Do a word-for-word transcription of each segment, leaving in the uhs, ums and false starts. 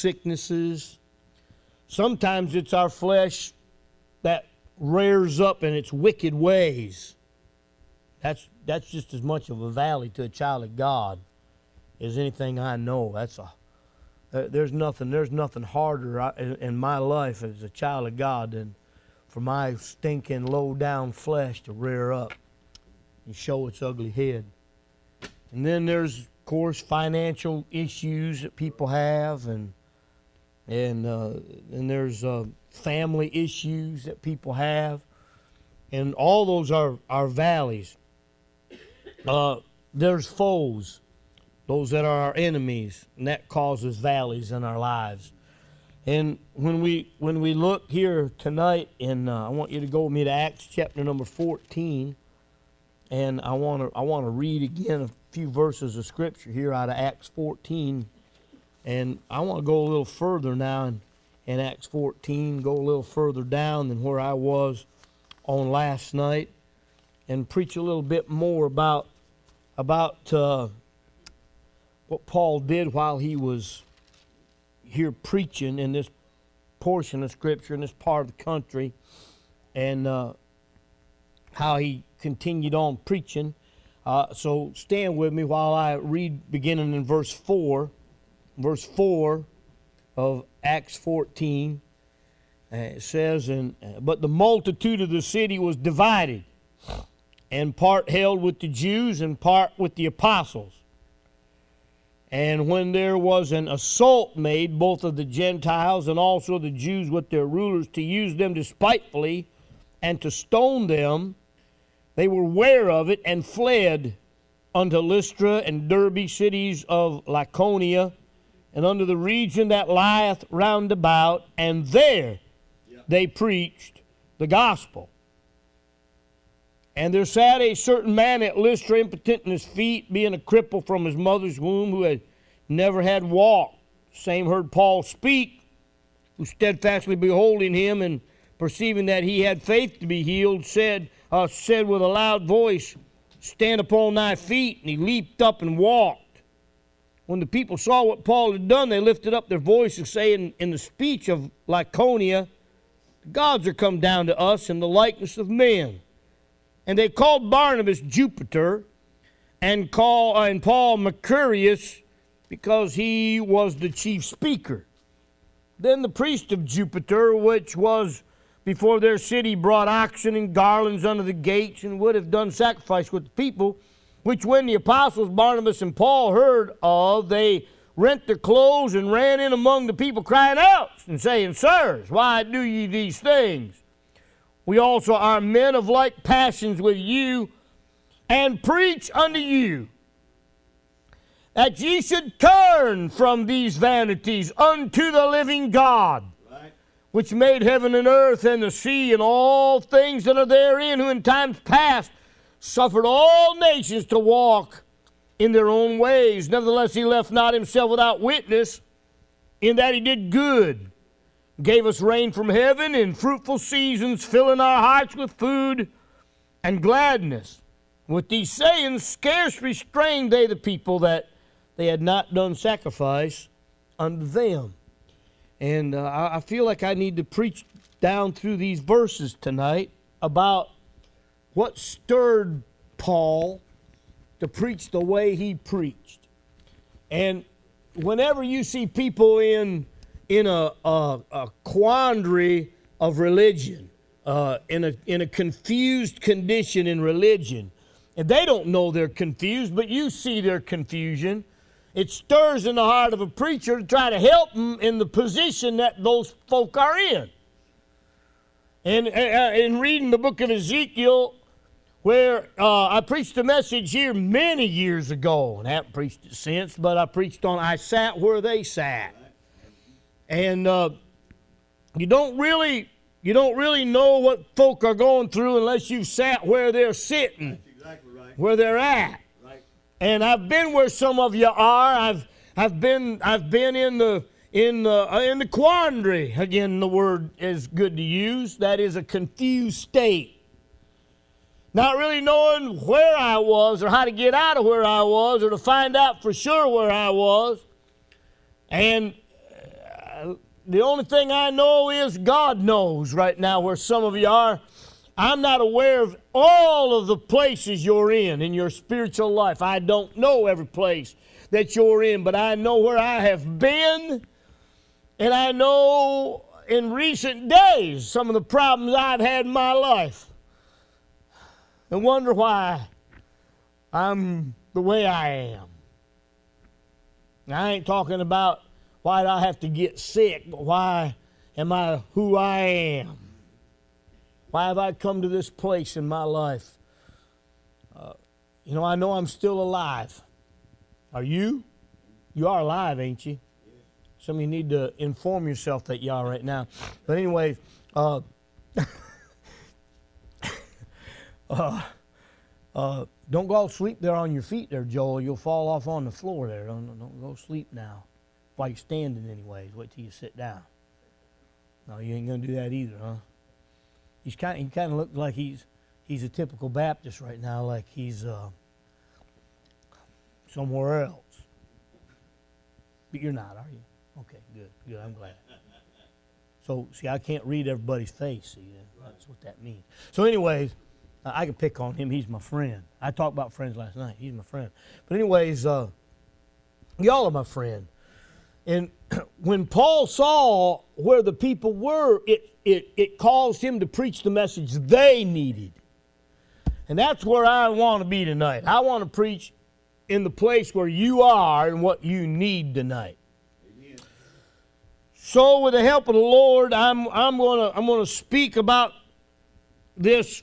sicknesses. Sometimes it's our flesh that rears up in its wicked ways. That's that's just as much of a valley to a child of God as anything I know. That's a uh, there's nothing there's nothing harder in, in my life as a child of God than for my stinking low down flesh to rear up and show its ugly head. And then there's, of course, financial issues that people have, and and uh, and there's uh, family issues that people have, and all those are are valleys. Uh, there's foes, those that are our enemies, and that causes valleys in our lives. And when we when we look here tonight, and uh, I want you to go with me to Acts chapter number fourteen, and I want to I want to read again a few verses of scripture here out of Acts fourteen, and I want to go a little further now in, in Acts fourteen, go a little further down than where I was on last night, and preach a little bit more about about uh, what Paul did while he was here preaching in this portion of Scripture, in this part of the country, and uh, how he continued on preaching. Uh, so stand with me while I read beginning in verse four. Verse four of Acts fourteen. Uh, it says, and, uh, But the multitude of the city was divided, and part held with the Jews and part with the apostles. And when there was an assault made, both of the Gentiles and also the Jews with their rulers, to use them despitefully and to stone them, they were ware of it and fled unto Lystra and Derbe, cities of Lycaonia, and unto the region that lieth round about, and there yep. they preached the gospel. And there sat a certain man at Lystra, impotent in his feet, being a cripple from his mother's womb, who had never had walked. Same heard Paul speak, who steadfastly beholding him, and perceiving that he had faith to be healed, said, uh, said with a loud voice, Stand upon thy feet. And he leaped up and walked. When the people saw what Paul had done, they lifted up their voices, saying in the speech of Lycaonia, The gods are come down to us in the likeness of men. And they called Barnabas Jupiter, and, call, uh, and Paul Mercurius, because he was the chief speaker. Then the priest of Jupiter, which was before their city, brought oxen and garlands unto the gates, and would have done sacrifice with the people, which when the apostles Barnabas and Paul heard of, they rent their clothes and ran in among the people, crying out and saying, Sirs, why do ye these things? We also are men of like passions with you, and preach unto you that ye should turn from these vanities unto the living God, right, which made heaven and earth and the sea and all things that are therein, who in times past suffered all nations to walk in their own ways. Nevertheless, he left not himself without witness, in that he did good, gave us rain from heaven in fruitful seasons, filling our hearts with food and gladness. With these sayings scarce restrained they the people, that they had not done sacrifice unto them. And uh, I feel like I need to preach down through these verses tonight about what stirred Paul to preach the way he preached. And whenever you see people in in a, a, a quandary of religion, uh, in a in a confused condition in religion, and they don't know they're confused, but you see their confusion, it stirs in the heart of a preacher to try to help them in the position that those folk are in. And uh, in reading the book of Ezekiel, where uh, I preached a message here many years ago, and I haven't preached it since, but I preached on I sat where they sat. And uh, you don't really you don't really know what folk are going through unless you've sat where they're sitting. That's exactly right. Where they're at. Right. And I've been where some of you are. I've I've been I've been in the in the uh, in the quandary. Again, the word is good to use. That is a confused state. Not really knowing where I was or how to get out of where I was or to find out for sure where I was. And the only thing I know is God knows right now where some of you are. I'm not aware of all of the places you're in, in your spiritual life. I don't know every place that you're in, but I know where I have been, and I know in recent days some of the problems I've had in my life, and wonder why I'm the way I am. Now, I ain't talking about why do I have to get sick, but why am I who I am? Why have I come to this place in my life? Uh, you know, I know I'm still alive. Are you? You are alive, ain't you? Some of you need to inform yourself that you are right now. But anyway, uh, uh, uh, don't go sleep there on your feet there, Joel. You'll fall off on the floor there. Don't, don't go sleep now. While you're standing anyways. Wait till you sit down. No, you ain't going to do that either, huh? He's kind of, he kind of looks like he's he's a typical Baptist right now, like he's uh, somewhere else. But you're not, are you? Okay, good, good. I'm glad. So, see, I can't read everybody's face. See, that's what that means. So, anyways, I can pick on him. He's my friend. I talked about friends last night. He's my friend. But anyways, uh, y'all are my friend. And when Paul saw where the people were, it, it, it caused him to preach the message they needed. And that's where I want to be tonight. I want to preach in the place where you are and what you need tonight. Amen. So with the help of the Lord, I'm, I'm going to I'm going to speak about this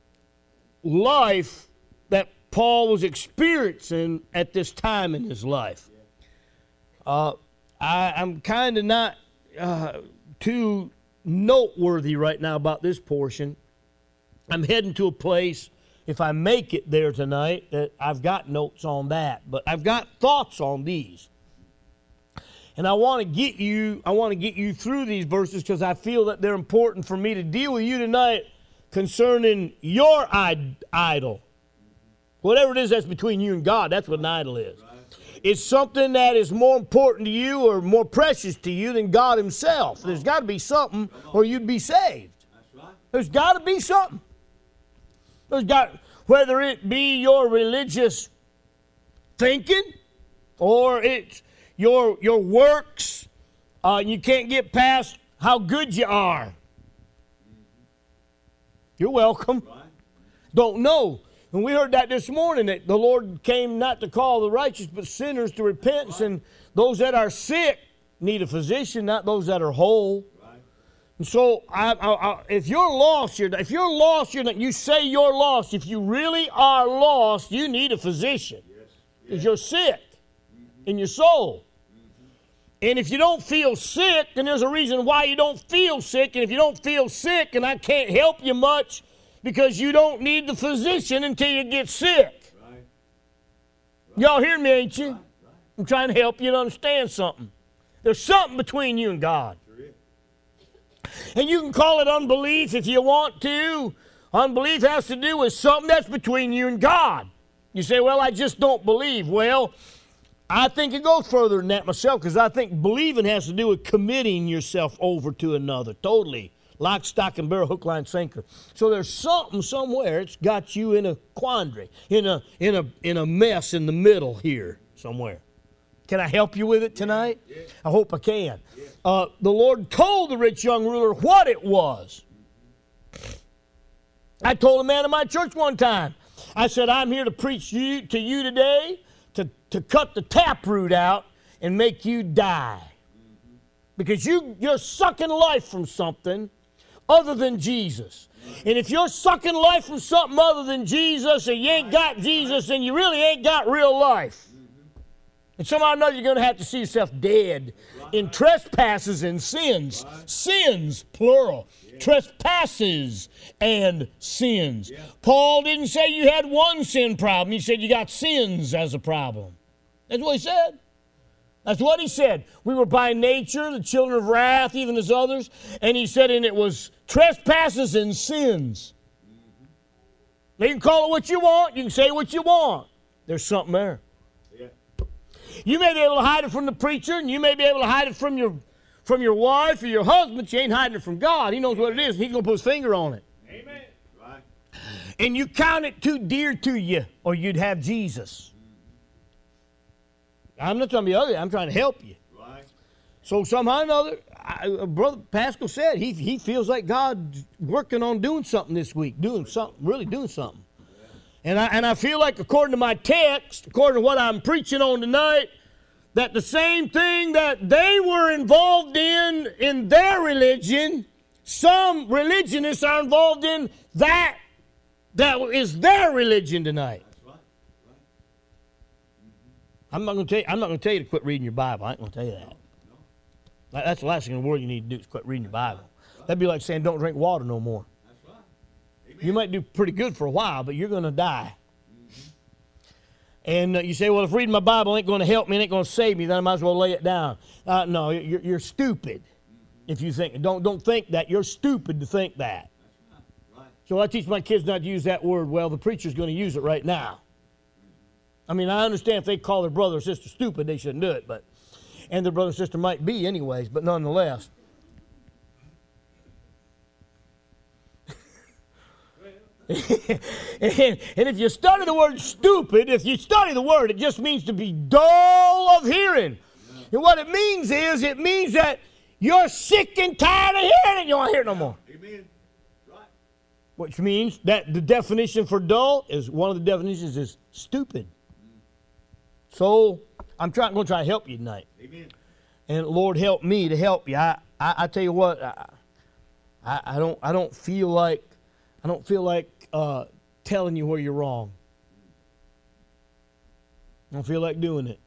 life that Paul was experiencing at this time in his life. Uh, I, I'm kind of not uh, too noteworthy right now about this portion. I'm heading to a place, if I make it there tonight, that I've got notes on that. But I've got thoughts on these. And I want to get you, I want to get you through these verses because I feel that they're important for me to deal with you tonight concerning your idol. Whatever it is that's between you and God, that's what an idol is. It's something that is more important to you or more precious to you than God himself. There's got to be something or you'd be saved. There's got to be something. There's got, whether it be your religious thinking or it's your, your works, uh, you can't get past how good you are. You're welcome. Don't know. And we heard that this morning, that the Lord came not to call the righteous, but sinners to repentance. Right. And those that are sick need a physician, not those that are whole. Right. And so, I, I, I, if you're lost, you're, if you're lost, you're not, you say you're lost. If you really are lost, you need a physician. Yes. Because yes. You're sick mm-hmm. in your soul. Mm-hmm. And if you don't feel sick, then there's a reason why you don't feel sick. And if you don't feel sick, and I can't help you much, because you don't need the physician until you get sick. Right. Right. Y'all hear me, ain't you? Right. Right. I'm trying to help you to understand something. There's something between you and God. Sure is. And you can call it unbelief if you want to. Unbelief has to do with something that's between you and God. You say, well, I just don't believe. Well, I think it goes further than that myself, because I think believing has to do with committing yourself over to another totally. Lock, stock, and barrel, hook, line, sinker. So there's something somewhere. It's got you in a quandary, in a in a in a mess in the middle here somewhere. Can I help you with it tonight? Yeah, yeah. I hope I can. Yeah. Uh, the Lord told the rich young ruler what it was. I told a man in my church one time. I said, I'm here to preach you, to you today to to cut the taproot out and make you die, mm-hmm. because you you're sucking life from something other than Jesus. And if you're sucking life from something other than Jesus, and you ain't got Jesus, then you really ain't got real life. And somehow or another you're going to have to see yourself dead in trespasses and sins. Sins, plural. Trespasses and sins. Paul didn't say you had one sin problem. He said you got sins as a problem. That's what he said. That's what he said. We were by nature the children of wrath, even as others. And he said, and it was trespasses and sins. Now you can call it what you want. You can say what you want. There's something there. Yeah. You may be able to hide it from the preacher, and you may be able to hide it from your from your wife or your husband, you ain't hiding it from God. He knows what it is, and he's going to put his finger on it. Amen. Right. And you count it too dear to you, or you'd have Jesus. I'm not trying to be ugly. I'm trying to help you. Right. So somehow or another, I, Brother Pascal said he, he feels like God's working on doing something this week, doing something, really doing something. And I, and I feel like, according to my text, according to what I'm preaching on tonight, that the same thing that they were involved in in their religion, some religionists are involved in that that is their religion tonight. That's right. Right. Mm-hmm. I'm not going to tell you. I'm not going to tell you to quit reading your Bible. I ain't going to tell you that. No. That's the last thing in the world you need to do is quit reading your Bible. That'd be like saying don't drink water no more. That's right. Amen. You might do pretty good for a while, but you're going to die. And uh, you say, well, if reading my Bible ain't going to help me, ain't going to save me, then I might as well lay it down. Uh, no, you're, you're stupid if you think. Don't, don't think that. You're stupid to think that. That's right. Right. So I teach my kids not to use that word. Well, the preacher's going to use it right now. I mean, I understand if they call their brother or sister stupid, they shouldn't do it. But, and their brother or sister might be anyways, but nonetheless. and, and if you study the word stupid, if you study the word, it just means to be dull of hearing. Yeah. And what it means is, it means that you're sick and tired of hearing it. You don't want to hear it no more. Amen. Right. Which means that the definition for dull is, one of the definitions is stupid. Mm. So I'm trying, going to try to help you tonight. Amen. And Lord, help me to help you. I, I, I tell you what, I, I, I don't, I don't feel like, I don't feel like uh, telling you where you're wrong. I don't feel like doing it.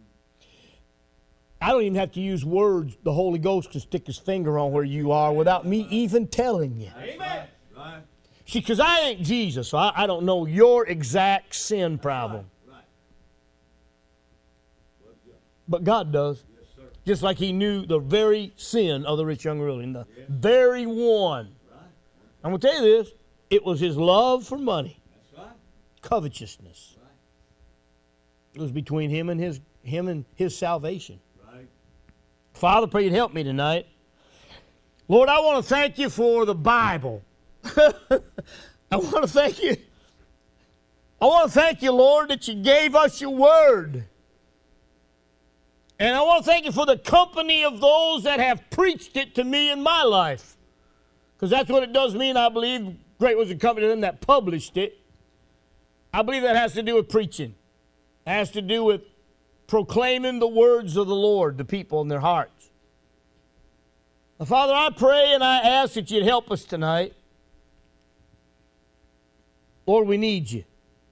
I don't even have to use words. The Holy Ghost can stick his finger on where you are without me even telling you. Amen. Right. See, because I ain't Jesus, so I, I don't know your exact sin problem. Right. Right. But God does. Yes, sir. Just like he knew the very sin of the rich young ruler, the Yes. very one. Right. I'm going to tell you this. It was his love for money. That's right. Covetousness. Right. It was between him and his him and his salvation. Right. Father, pray you'd help me tonight. Lord, I want to thank you for the Bible. I want to thank you. I want to thank you, Lord, that you gave us your word. And I want to thank you for the company of those that have preached it to me in my life. Because that's what it does mean, I believe. Great was the company of them that published it. I believe that has to do with preaching. It has to do with proclaiming the words of the Lord to people in their hearts. Now, Father, I pray and I ask that you'd help us tonight. Lord, we need you.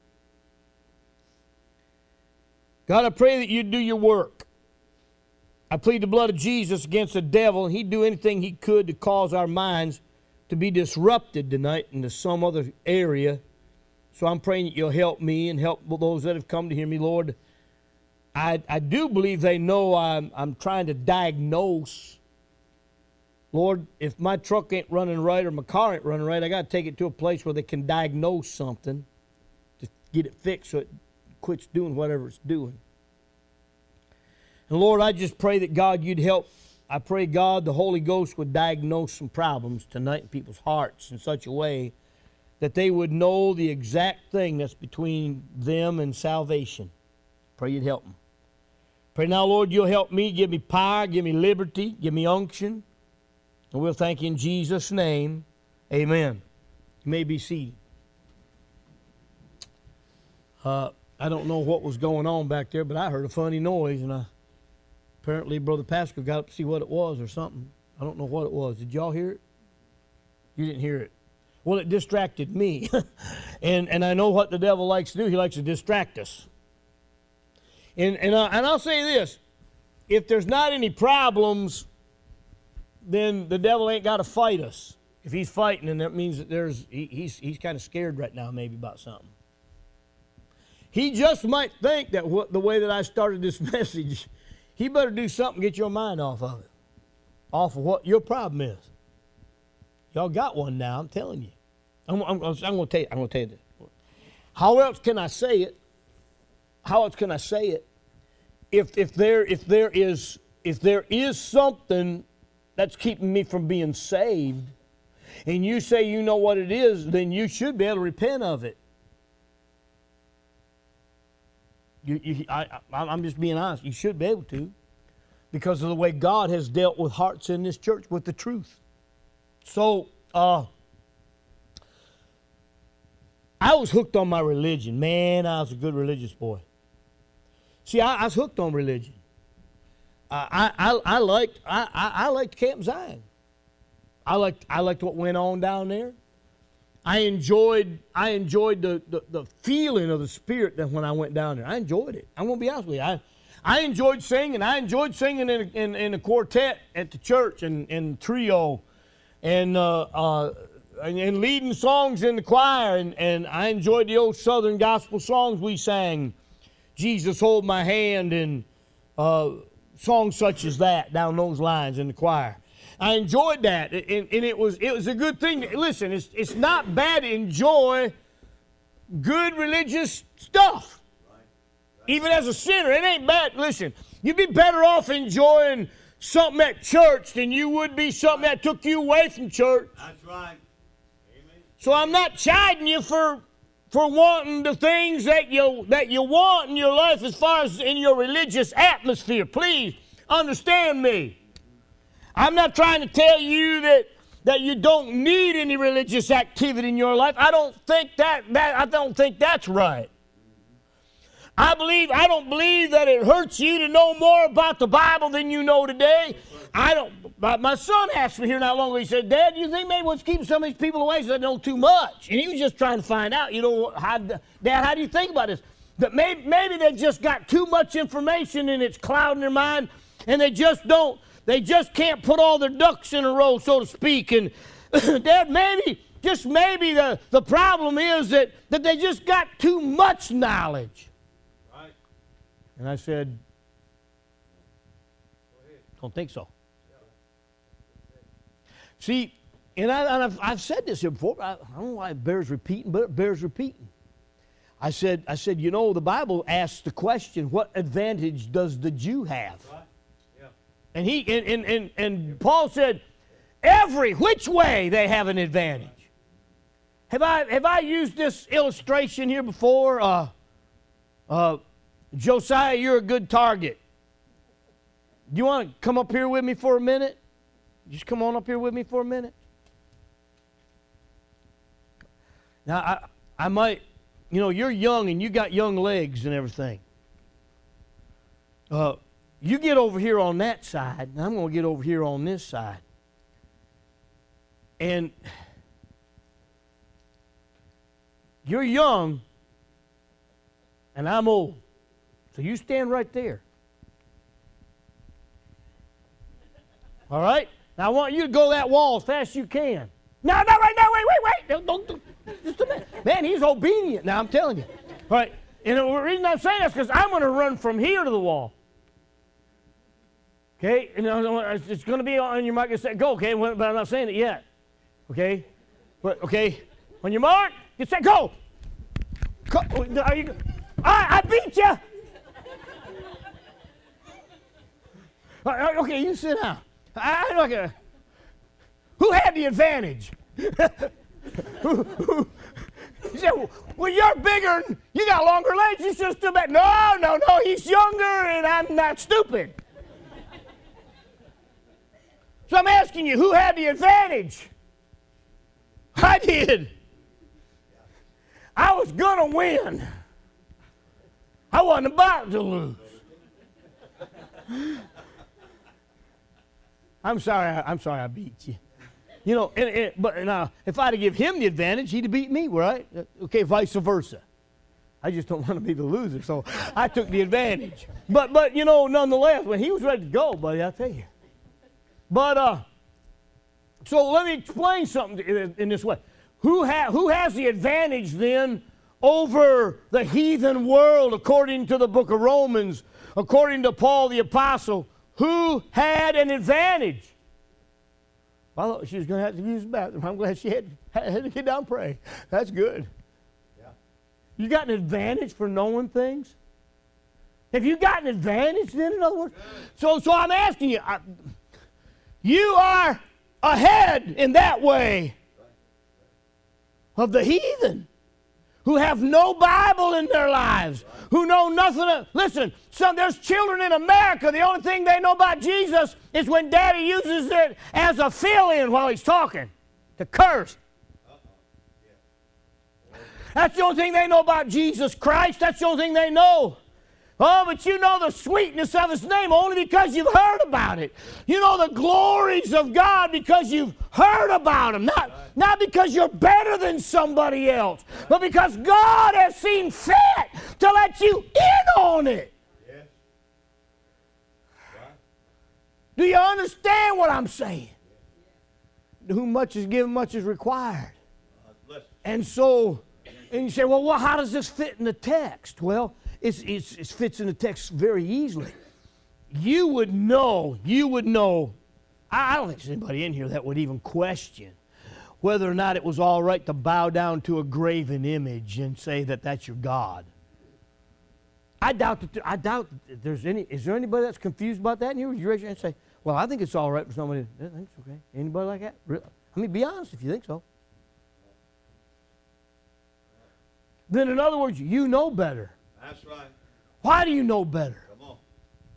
God, I pray that you'd do your work. I plead the blood of Jesus against the devil, and he'd do anything he could to cause our minds to be disrupted tonight into some other area. So I'm praying that you'll help me and help those that have come to hear me, Lord. I, I do believe they know I'm, I'm trying to diagnose. Lord, if my truck ain't running right or my car ain't running right, I got to take it to a place where they can diagnose something to get it fixed so it quits doing whatever it's doing. And Lord, I just pray that, God, you'd help. I pray, God, the Holy Ghost would diagnose some problems tonight in people's hearts in such a way that they would know the exact thing that's between them and salvation. Pray you'd help them. Pray now, Lord, you'll help me. Give me power, give me liberty, give me unction. And we'll thank you in Jesus' name. Amen. You may be seated. Uh, I don't know what was going on back there, but I heard a funny noise, and I... Apparently, Brother Pascal got up to see what it was or something. I don't know what it was. Did y'all hear it? You didn't hear it. Well, it distracted me. and and I know what the devil likes to do. He likes to distract us. And, and, uh, and I'll say this. If there's not any problems, then the devil ain't got to fight us. If he's fighting, then that means that there's he, he's, he's kind of scared right now maybe about something. He just might think that what, the way that I started this message, he better do something to get your mind off of it. Off of what your problem is. Y'all got one now, I'm telling you. I'm, I'm, I'm going to tell you, I'm going to tell you this. How else can I say it? How else can I say it? If, if, there, if there is if there is something that's keeping me from being saved, and you say you know what it is, then you should be able to repent of it. You, you, I, I, I'm just being honest. You should be able to, because of the way God has dealt with hearts in this church with the truth. So, uh, I was hooked on my religion. Man, I was a good religious boy. See, I, I was hooked on religion. Uh, I, I, I liked I, I, I liked Camp Zion. I liked I liked what went on down there. I enjoyed I enjoyed the, the, the feeling of the Spirit that when I went down there. I enjoyed it. I'm gonna be honest with you. I I enjoyed singing. I enjoyed singing in in, in a quartet at the church and, and trio, and uh, uh, and, and leading songs in the choir. And, and I enjoyed the old Southern gospel songs we sang. Jesus, hold my hand, and uh, songs such as that down those lines in the choir. I enjoyed that, and, and it was it was a good thing. Listen, it's it's not bad to enjoy good religious stuff, right. Right. Even as a sinner. It ain't bad. Listen, you'd be better off enjoying something at church than you would be something that took you away from church. That's right. Amen. So I'm not chiding you for for wanting the things that you that you want in your life as far as in your religious atmosphere. Please understand me. I'm not trying to tell you that, that you don't need any religious activity in your life. I don't think that, that I don't think that's right. I believe I don't believe that it hurts you to know more about the Bible than you know today. I don't. My, my son asked me here not long ago. He said, "Dad, do you think maybe what's keeping some of these people away is they know too much?" And he was just trying to find out. You know, how, Dad, how do you think about this? That maybe maybe they just got too much information and it's clouding their mind, and they just don't. They just can't put all their ducks in a row, so to speak. And Dad, maybe, just maybe the, the problem is that, that they just got too much knowledge. Right. And I said, don't think so. See, and, I, and I've, I've said this here before, I, I don't know why it bears repeating, but it bears repeating. I said, I said, you know, the Bible asks the question, what advantage does the Jew have? Right. And he and, and, and, and Paul said, every which way they have an advantage. Have I have I used this illustration here before? Uh, uh, Josiah, you're a good target. Do you want to come up here with me for a minute? Just come on up here with me for a minute. Now I I might, you know, you're young and you got young legs and everything. Uh. You get over here on that side, and I'm going to get over here on this side. And you're young, and I'm old. So you stand right there. All right? Now I want you to go that wall as fast as you can. No, no, right now, wait, wait, wait. Don't, don't, don't, just a minute. Man, he's obedient now, I'm telling you. All right? And the reason I'm saying that is because I'm going to run from here to the wall. Okay, and it's going to be on your mark and set, go, okay, but I'm not saying it yet. Okay? But, okay, on your mark, get set, go! go are you, I, I beat you! Okay, you sit down. I, I'm not gonna, who had the advantage? who, who, he said, well, you're bigger, and you got longer legs, you should have stood back. No, no, no, he's younger, and I'm not stupid. So I'm asking you, who had the advantage? I did. I was going to win. I wasn't about to lose. I'm sorry, I, I'm sorry I beat you. You know, and, and, but now, if I'd have given him the advantage, he'd have beat me, right? Okay, vice versa. I just don't want to be the loser, so I took the advantage. But, but you know, nonetheless, when he was ready to go, buddy, I'll tell you. But, uh, so let me explain something in, in this way. Who, ha who has the advantage then over the heathen world according to the book of Romans, according to Paul the Apostle? Who had an advantage? Well, I thought she was going to have to use the bathroom. I'm glad she had, had to get down and pray. That's good. Yeah. You got an advantage for knowing things? Have you got an advantage then, in other words? So, so I'm asking you, I, you are ahead in that way of the heathen who have no Bible in their lives, who know nothing of, listen, some, there's children in America, the only thing they know about Jesus is when Daddy uses it as a fill-in while he's talking, to curse. That's the only thing they know about Jesus Christ. That's the only thing they know. Oh, but you know the sweetness of His name only because you've heard about it. You know the glories of God because you've heard about Him. Not, not because you're better than somebody else, but because God has seen fit to let you in on it. Yes. Right. Do you understand what I'm saying? To whom much is given, much is required. Uh, And so, and you say, well, well, how does this fit in the text? Well, It's, it's, it fits in the text very easily. You would know, you would know, I, I don't think there's anybody in here that would even question whether or not it was all right to bow down to a graven image and say that that's your God. I doubt that, I doubt that there's any, is there anybody that's confused about that in here? Would you raise your hand and say, well, I think it's all right for somebody that thinks it's okay. Anybody like that? Really? I mean, be honest if you think so. Then in other words, you know better. That's right. Why do you know better? Come on.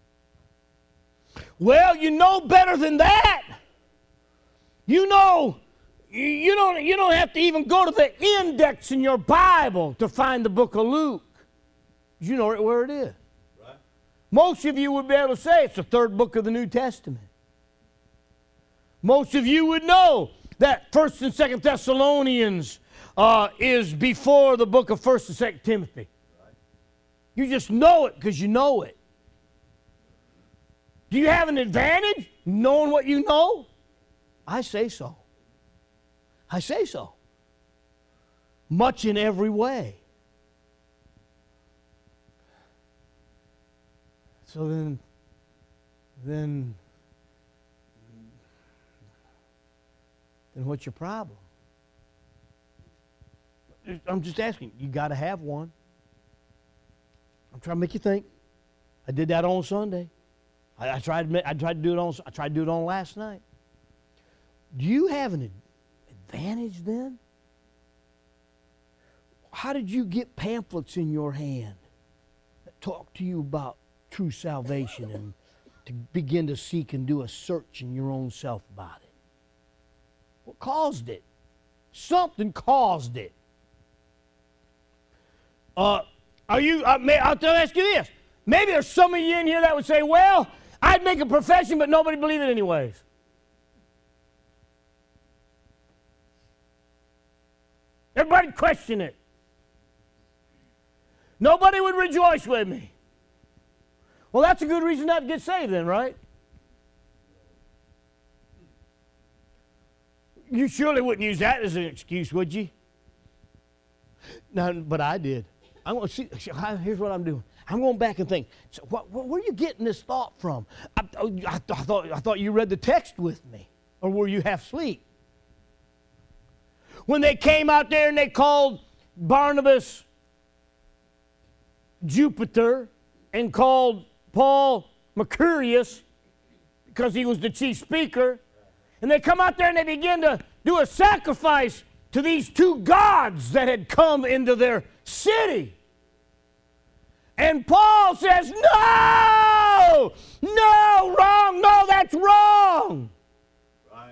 Well, you know better than that. You know, you don't, you don't have to even go to the index in your Bible to find the book of Luke. You know where it is. Right. Most of you would be able to say it's the third book of the New Testament. Most of you would know that First and Second Thessalonians uh, is before the book of First and Second Timothy. You just know it because you know it. Do you have an advantage knowing what you know? I say so. I say so. Much in every way. So then, then, then what's your problem? I'm just asking. You got to have one. I'm trying to make you think. I did that on Sunday. I, I tried. I tried to do it on. I tried to do it on last night. Do you have an advantage then? How did you get pamphlets in your hand that talk to you about true salvation and to begin to seek and do a search in your own self about it? What caused it? Something caused it. Uh. Are you, uh, may, I'll ask you this. Maybe there's some of you in here that would say, well, I'd make a profession, but nobody believe it anyways. Everybody question it. Nobody would rejoice with me. Well, that's a good reason not to get saved then, right? You surely wouldn't use that as an excuse, would you? No, but I did. I'm going to see, here's what I'm doing. I'm going back and think, so what, where are you getting this thought from? I, I, I, thought, I thought you read the text with me. Or were you half asleep? When they came out there and they called Barnabas Jupiter and called Paul Mercurius because he was the chief speaker, and they come out there and they begin to do a sacrifice to these two gods that had come into their city. And Paul says, no, no, wrong, no, that's wrong. Right.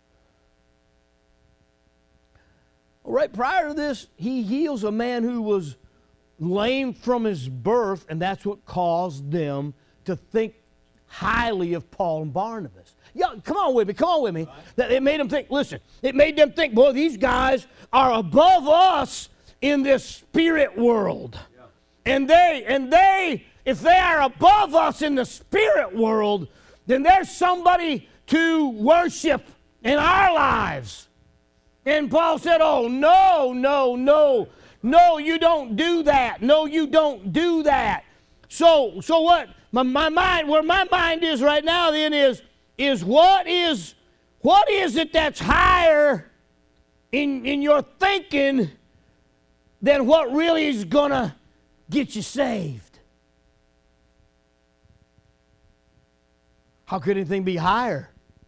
Right prior to this, he heals a man who was lame from his birth, and that's what caused them to think highly of Paul and Barnabas. Yeah, come on with me, come on with me. That it made them think, listen, it made them think, boy, these guys are above us in this spirit world. And they, and they, if they are above us in the spirit world, then there's somebody to worship in our lives. And Paul said, oh, no, no, no, no, you don't do that. No, you don't do that. So, so what? My, my mind, where my mind is right now then is, is what is, what is it that's higher in, in your thinking than what really is going to get you saved? How could anything be higher?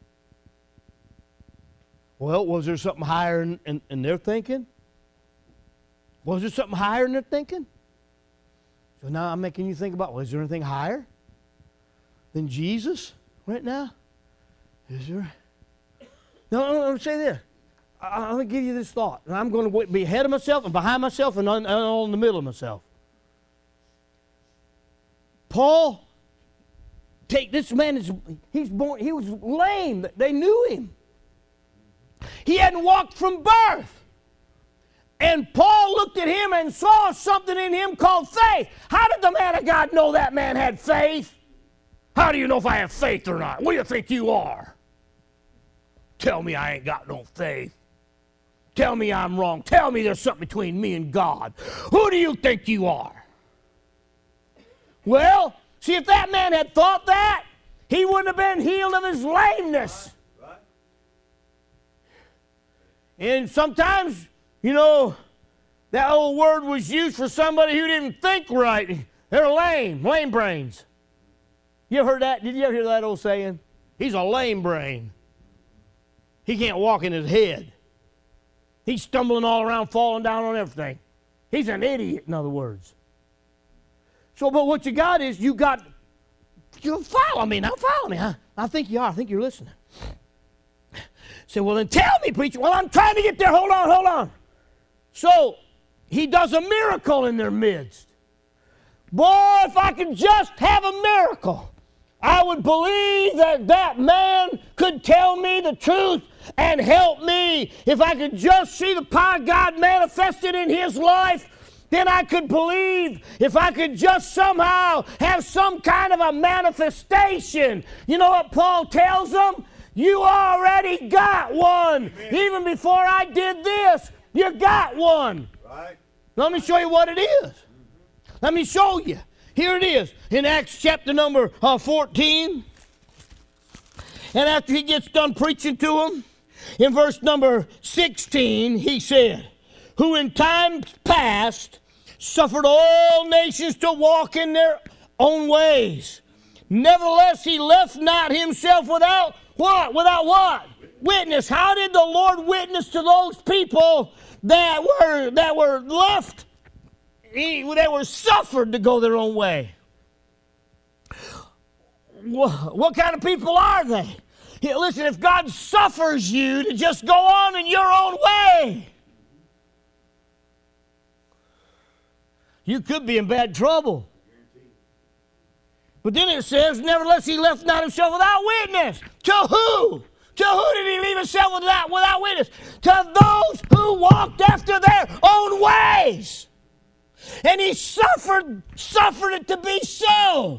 Well, was there something higher in, in, in their thinking? Was there something higher in their thinking? So now I'm making you think about, well, is there anything higher than Jesus right now? Is there? No, no, no, say this. I, I'm going to give you this thought. And I'm going to be ahead of myself and behind myself and on, all in the middle of myself. Paul, take this man, is he's born, he was lame. They knew him. He hadn't walked from birth. And Paul looked at him and saw something in him called faith. How did the man of God know that man had faith? How do you know if I have faith or not? What do you think you are? Tell me I ain't got no faith. Tell me I'm wrong. Tell me there's something between me and God. Who do you think you are? Well, see, if that man had thought that, he wouldn't have been healed of his lameness. Right. Right. And sometimes, you know, that old word was used for somebody who didn't think right. They're lame, lame brains. You ever heard that? Did you ever hear that old saying? He's a lame brain. He can't walk in his head. He's stumbling all around, falling down on everything. He's an idiot, in other words. So, but what you got is, you got, you follow me now, follow me. Huh? I think you are. I think you're listening. Say, well, then tell me, preacher. Well, I'm trying to get there. Hold on, hold on. So, he does a miracle in their midst. Boy, if I could just have a miracle, I would believe that that man could tell me the truth and help me. If I could just see the power of God manifested in his life, then I could believe. If I could just somehow have some kind of a manifestation. You know what Paul tells them? You already got one. Amen. Even before I did this, you got one. Right. Let me show you what it is. Mm-hmm. Let me show you. Here it is in Acts chapter number uh, fourteen. And after he gets done preaching to them, in verse number sixteen, he said, who in times past suffered all nations to walk in their own ways. Nevertheless, he left not himself without what? Without what? Witness. How did the Lord witness to those people that were that were left? He, they were suffered to go their own way. What, what kind of people are they? Here, listen, if God suffers you to just go on in your own way, you could be in bad trouble. But then it says, nevertheless, he left not himself without witness. To who? To who did he leave himself without, without witness? To those who walked after their own ways. And he suffered, suffered it to be so.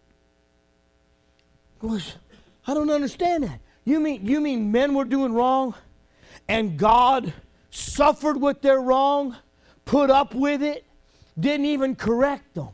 I don't understand that. You mean, you mean men were doing wrong and God suffered with their wrong, put up with it, didn't even correct them?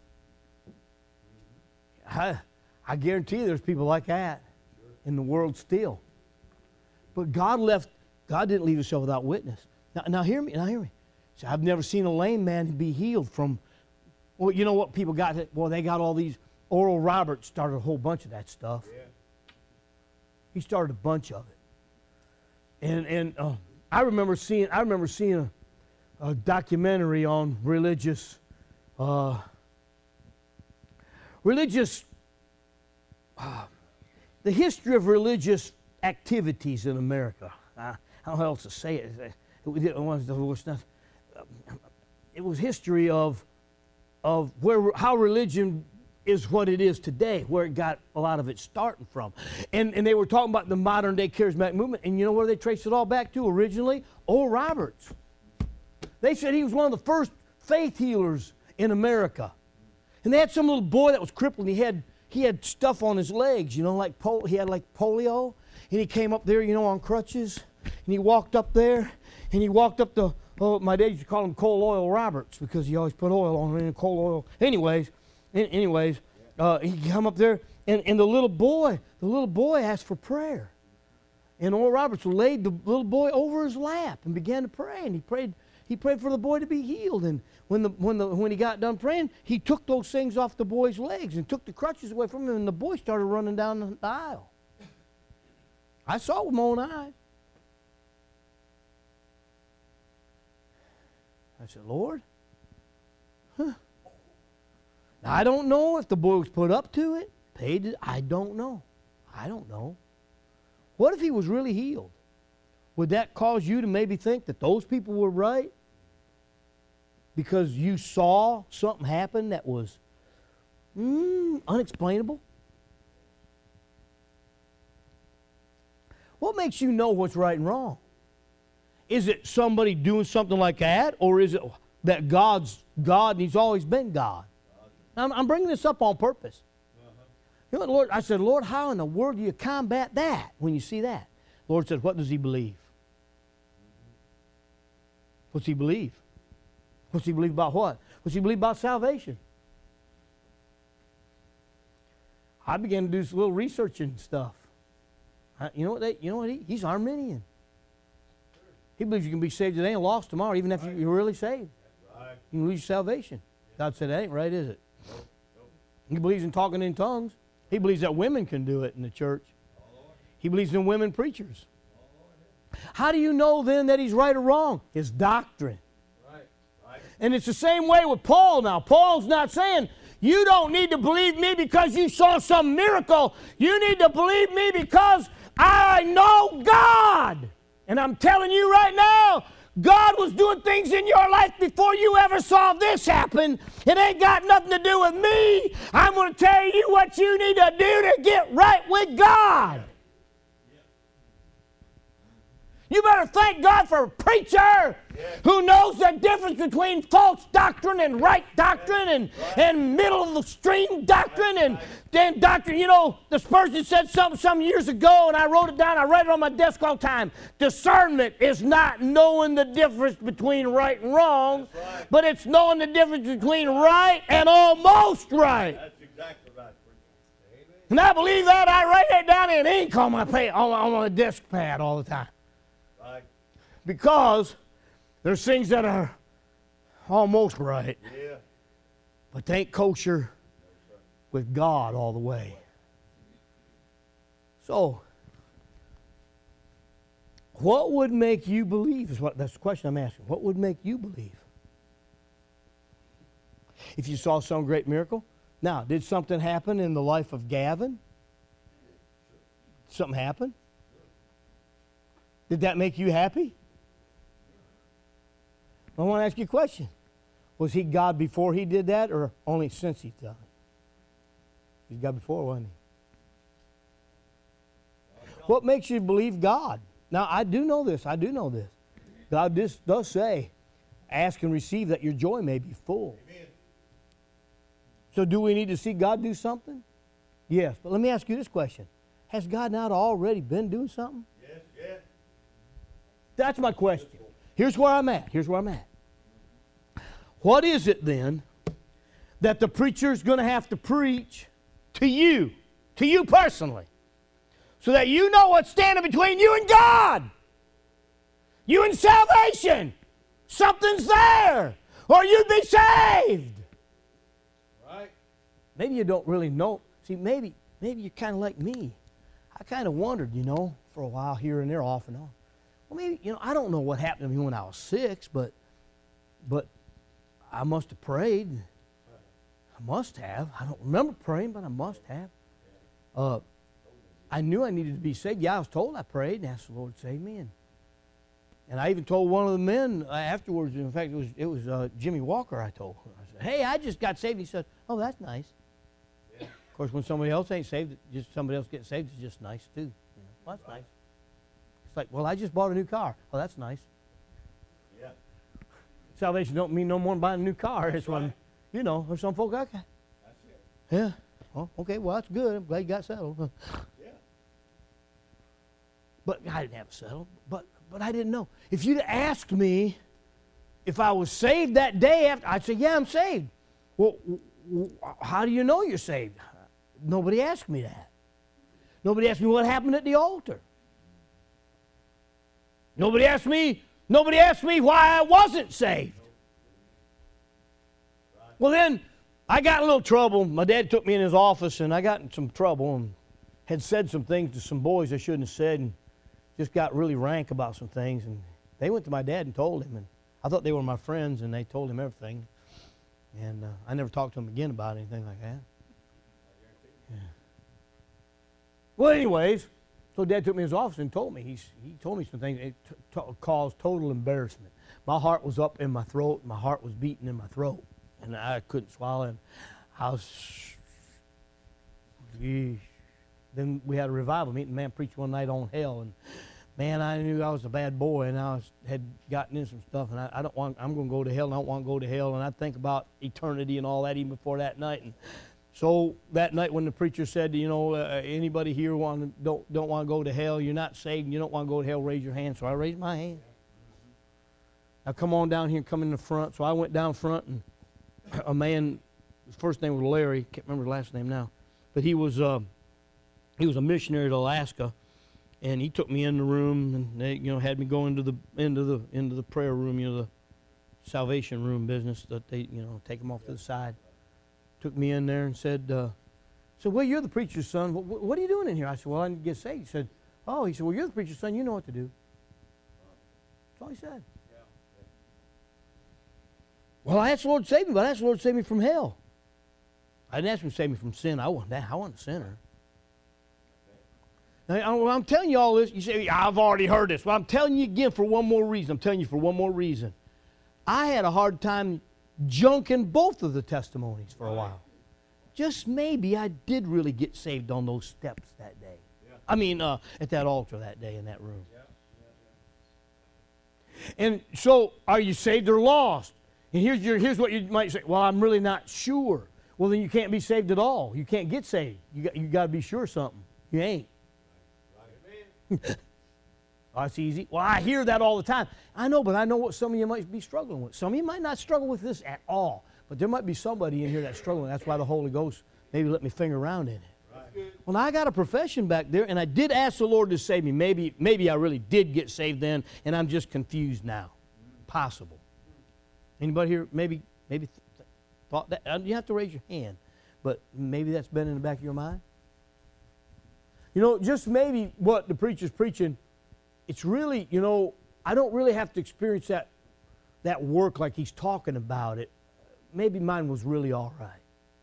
I, I guarantee you there's people like that in the world still. But God left, God didn't leave himself without witness. Now, now hear me, now hear me. See, I've never seen a lame man be healed from, well, you know what people got? Well, they got all these, Oral Roberts started a whole bunch of that stuff. Yeah. He started a bunch of it. And and uh, I remember seeing, I remember seeing a, a documentary on religious, uh, religious, uh, the history of religious activities in America. I, I don't know how else to say it. It, it, it, was, not, it was history of, of where how religion is what it is today, where it got a lot of it starting from. And, and they were talking about the modern day charismatic movement, and you know where they traced it all back to originally? Oral Roberts. They said he was one of the first faith healers in America. And they had some little boy that was crippled, and he had, he had stuff on his legs, you know, like pol- he had like polio, and he came up there, you know, on crutches, and he walked up there, and he walked up the, oh, my dad used to call him Coal Oil Roberts, because he always put oil on him, and coal oil. Anyways, anyways, uh, he come up there, and, and the little boy, the little boy asked for prayer. And Oral Roberts laid the little boy over his lap and began to pray, and he prayed, he prayed for the boy to be healed. And when, the, when, the, when he got done praying, he took those things off the boy's legs and took the crutches away from him, and the boy started running down the aisle. I saw it with my own eyes. I said, Lord, huh. Now, I don't know if the boy was put up to it, paid it. I don't know. I don't know. What if he was really healed? Would that cause you to maybe think that those people were right? Because you saw something happen that was mm, unexplainable? What makes you know what's right and wrong? Is it somebody doing something like that? Or is it that God's God and He's always been God? I'm, I'm bringing this up on purpose. Uh-huh. You know what, Lord? I said, Lord, how in the world do you combat that when you see that? The Lord said, what does he believe? What's he believe? What's he believe about what? What's he believe about salvation? I began to do some little research and stuff. I, you know what? They, you know what? He, he's Arminian. He believes you can be saved today and lost tomorrow, even if you're really saved. Right. You can lose your salvation. God said, that ain't right, is it? Nope. Nope. He believes in talking in tongues. He believes that women can do it in the church. He believes in women preachers. How do you know then that he's right or wrong? His doctrine. Right. Right. And it's the same way with Paul now. Paul's not saying, you don't need to believe me because you saw some miracle. You need to believe me because I know God. And I'm telling you right now, God was doing things in your life before you ever saw this happen. It ain't got nothing to do with me. I'm going to tell you what you need to do to get right with God. You better thank God for a preacher yeah. who knows the difference between false doctrine and right doctrine and, right. and middle of the stream doctrine and then doctrine. You know, the Spurgeon said something some years ago, and I wrote it down. I read it on my desk all the time. Discernment is not knowing the difference between right and wrong, right. but it's knowing the difference between right and almost right. That's exactly right. And I believe that. I write that down in ink on my, pay, on, on my desk pad all the time. Because there's things that are almost right, yeah. but they ain't kosher with God all the way. So, what would make you believe? Is what that's the question I'm asking. What would make you believe? If you saw some great miracle. Now, did something happen in the life of Gavin? Something happened? Did that make you happy? I want to ask you a question. Was he God before he did that or only since he's done it? He's God before, wasn't he? What makes you believe God? Now, I do know this. I do know this. God just does say, ask and receive that your joy may be full. Amen. So do we need to see God do something? Yes. But let me ask you this question. Has God not already been doing something? Yes, yes. That's my question. Here's where I'm at. Here's where I'm at. What is it then that the preacher's going to have to preach to you, to you personally, so that you know what's standing between you and God, you and salvation? Something's there, or you'd be saved. Right. Maybe you don't really know. See, maybe, maybe you're kind of like me. I kind of wondered, you know, for a while here and there, off and on. Well, maybe, you know, I don't know what happened to me when I was six, but, but I must have prayed. I must have. I don't remember praying, but I must have. Uh, I knew I needed to be saved. Yeah, I was told I prayed and asked the Lord to save me. And, and I even told one of the men afterwards, in fact, it was, it was uh, Jimmy Walker I told. I said, hey, I just got saved. He said, oh, that's nice. Yeah. Of course, when somebody else ain't saved, just somebody else getting saved is just nice, too. You know, well, that's nice. It's like, well, I just bought a new car. Oh, that's nice. Yeah. Salvation don't mean no more than buying a new car. It's right. When, you know, there's some folk like that. That's it. Yeah. Well, okay, well, that's good. I'm glad you got settled. Yeah. But I didn't have it settled. But, but I didn't know. If you'd asked me if I was saved that day, after, I'd say, yeah, I'm saved. Well, how do you know you're saved? Nobody asked me that. Nobody asked me what happened at the altar. Nobody asked me Nobody asked me why I wasn't saved. Well, then I got in a little trouble. My dad took me in his office, and I got in some trouble and had said some things to some boys I shouldn't have said, and just got really rank about some things. And they went to my dad and told him, and I thought they were my friends, and they told him everything. And uh, I never talked to him again about anything like that. Yeah. Well, anyways, so Dad took me in his office and told me. He's, he told me some things. It t- t- caused total embarrassment. My heart was up in my throat. My heart was beating in my throat. And I couldn't swallow it. I was... Then we had a revival meeting. Man preached one night on hell. And man, I knew I was a bad boy. And I was, had gotten in some stuff. And I, I don't want... I'm going to go to hell. And I don't want to go to hell. And I think about eternity and all that even before that night. And so that night when the preacher said, you know, uh, anybody here want don't don't want to go to hell, you're not saved, and you don't want to go to hell, raise your hand. So I raised my hand. Now come on down here and come in the front. So I went down front, and a man, his first name was Larry, can't remember his last name now, but he was uh, he was a missionary to Alaska, and he took me in the room, and they, you know, had me go into the into the into the prayer room, you know, the salvation room business that they, you know, take them off to the side. Took me in there and said, uh, said, well, you're the preacher's son. What, what are you doing in here? I said, well, I didn't get saved. He said, oh, he said, well, you're the preacher's son. You know what to do. That's all he said. Yeah. Well, I asked the Lord to save me, but I asked the Lord to save me from hell. I didn't ask him to save me from sin. I wasn't that. I wasn't a sinner. Now, I'm telling you all this. You say, I've already heard this. Well, I'm telling you again for one more reason. I'm telling you for one more reason. I had a hard time junking both of the testimonies for a while. Just maybe I did really get saved on those steps that day. Yeah. I mean, uh, at that altar that day in that room. Yeah. Yeah, yeah. And so, are you saved or lost? And here's your here's what you might say. Well, I'm really not sure. Well, then you can't be saved at all. You can't get saved. You got you got to be sure of something. You ain't. Right. Oh, that's easy. Well, I hear that all the time. I know, but I know what some of you might be struggling with. Some of you might not struggle with this at all, but there might be somebody in here that's struggling. That's why the Holy Ghost maybe let me finger around in it. Right. Well, now I got a profession back there, and I did ask the Lord to save me. Maybe, maybe I really did get saved then, and I'm just confused now. Possible. Anybody here maybe maybe th th thought that? You have to raise your hand, but maybe that's been in the back of your mind. You know, just maybe what the preacher's preaching. It's really, you know, I don't really have to experience that, that work like he's talking about it. Maybe mine was really all right.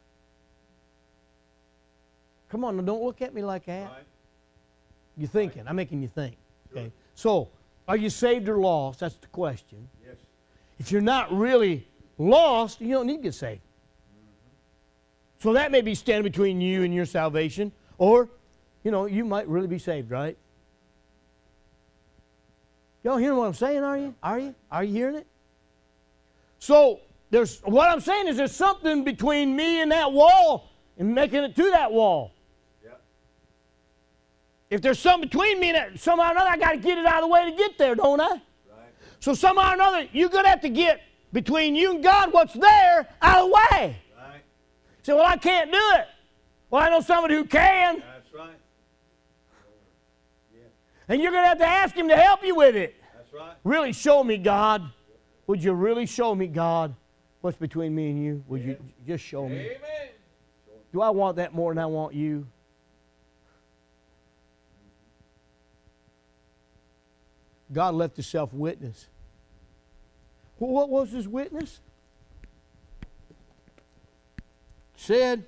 Come on, now don't look at me like that. Right. You're thinking. Right. I'm making you think. Okay. Sure. So, are you saved or lost? That's the question. Yes. If you're not really lost, you don't need to get saved. Mm-hmm. So that may be standing between you and your salvation. Or, you know, you might really be saved, right? Y'all hearing what I'm saying, are you? Are you? Are you hearing it? So, there's what I'm saying is there's something between me and that wall and making it to that wall. Yeah. If there's something between me and that, somehow or another, I got to get it out of the way to get there, don't I? Right. So somehow or another, you're going to have to get between you and God what's there out of the way. Right. Say, well, I can't do it. Well, I know somebody who can. That's right. And you're going to have to ask him to help you with it. That's right. Really show me, God. Would you really show me, God, what's between me and you? Would Amen. You just show me? Amen. Do I want that more than I want you? God left himself witness. Well, what was his witness? Said,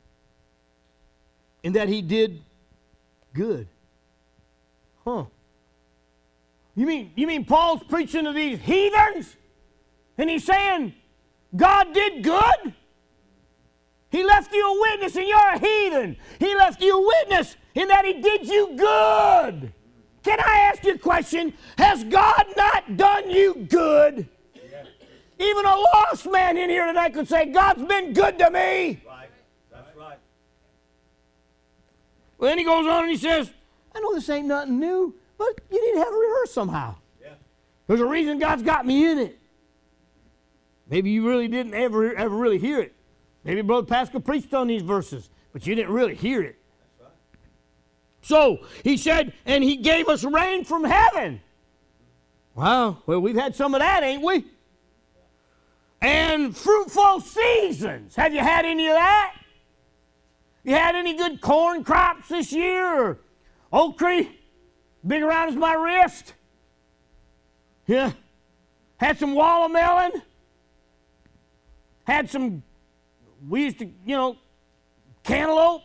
in that he did good. Huh. You mean, you mean Paul's preaching to these heathens? And he's saying, God did good? He left you a witness and you're a heathen. He left you a witness in that he did you good. Can I ask you a question? Has God not done you good? Yeah. Even a lost man in here tonight could say, God's been good to me. Right. That's right. Well, then he goes on and he says, I know this ain't nothing new, but you need to have it rehearsed somehow. Yeah. There's a reason God's got me in it. Maybe you really didn't ever, ever really hear it. Maybe Brother Pascal preached on these verses, but you didn't really hear it. That's right. So, he said, and he gave us rain from heaven. Wow, well, we've had some of that, ain't we? And fruitful seasons. Have you had any of that? You had any good corn crops this year? Or oak tree, big around as my wrist? Yeah. Had some watermelon? Had some, we used to, you know, cantaloupe?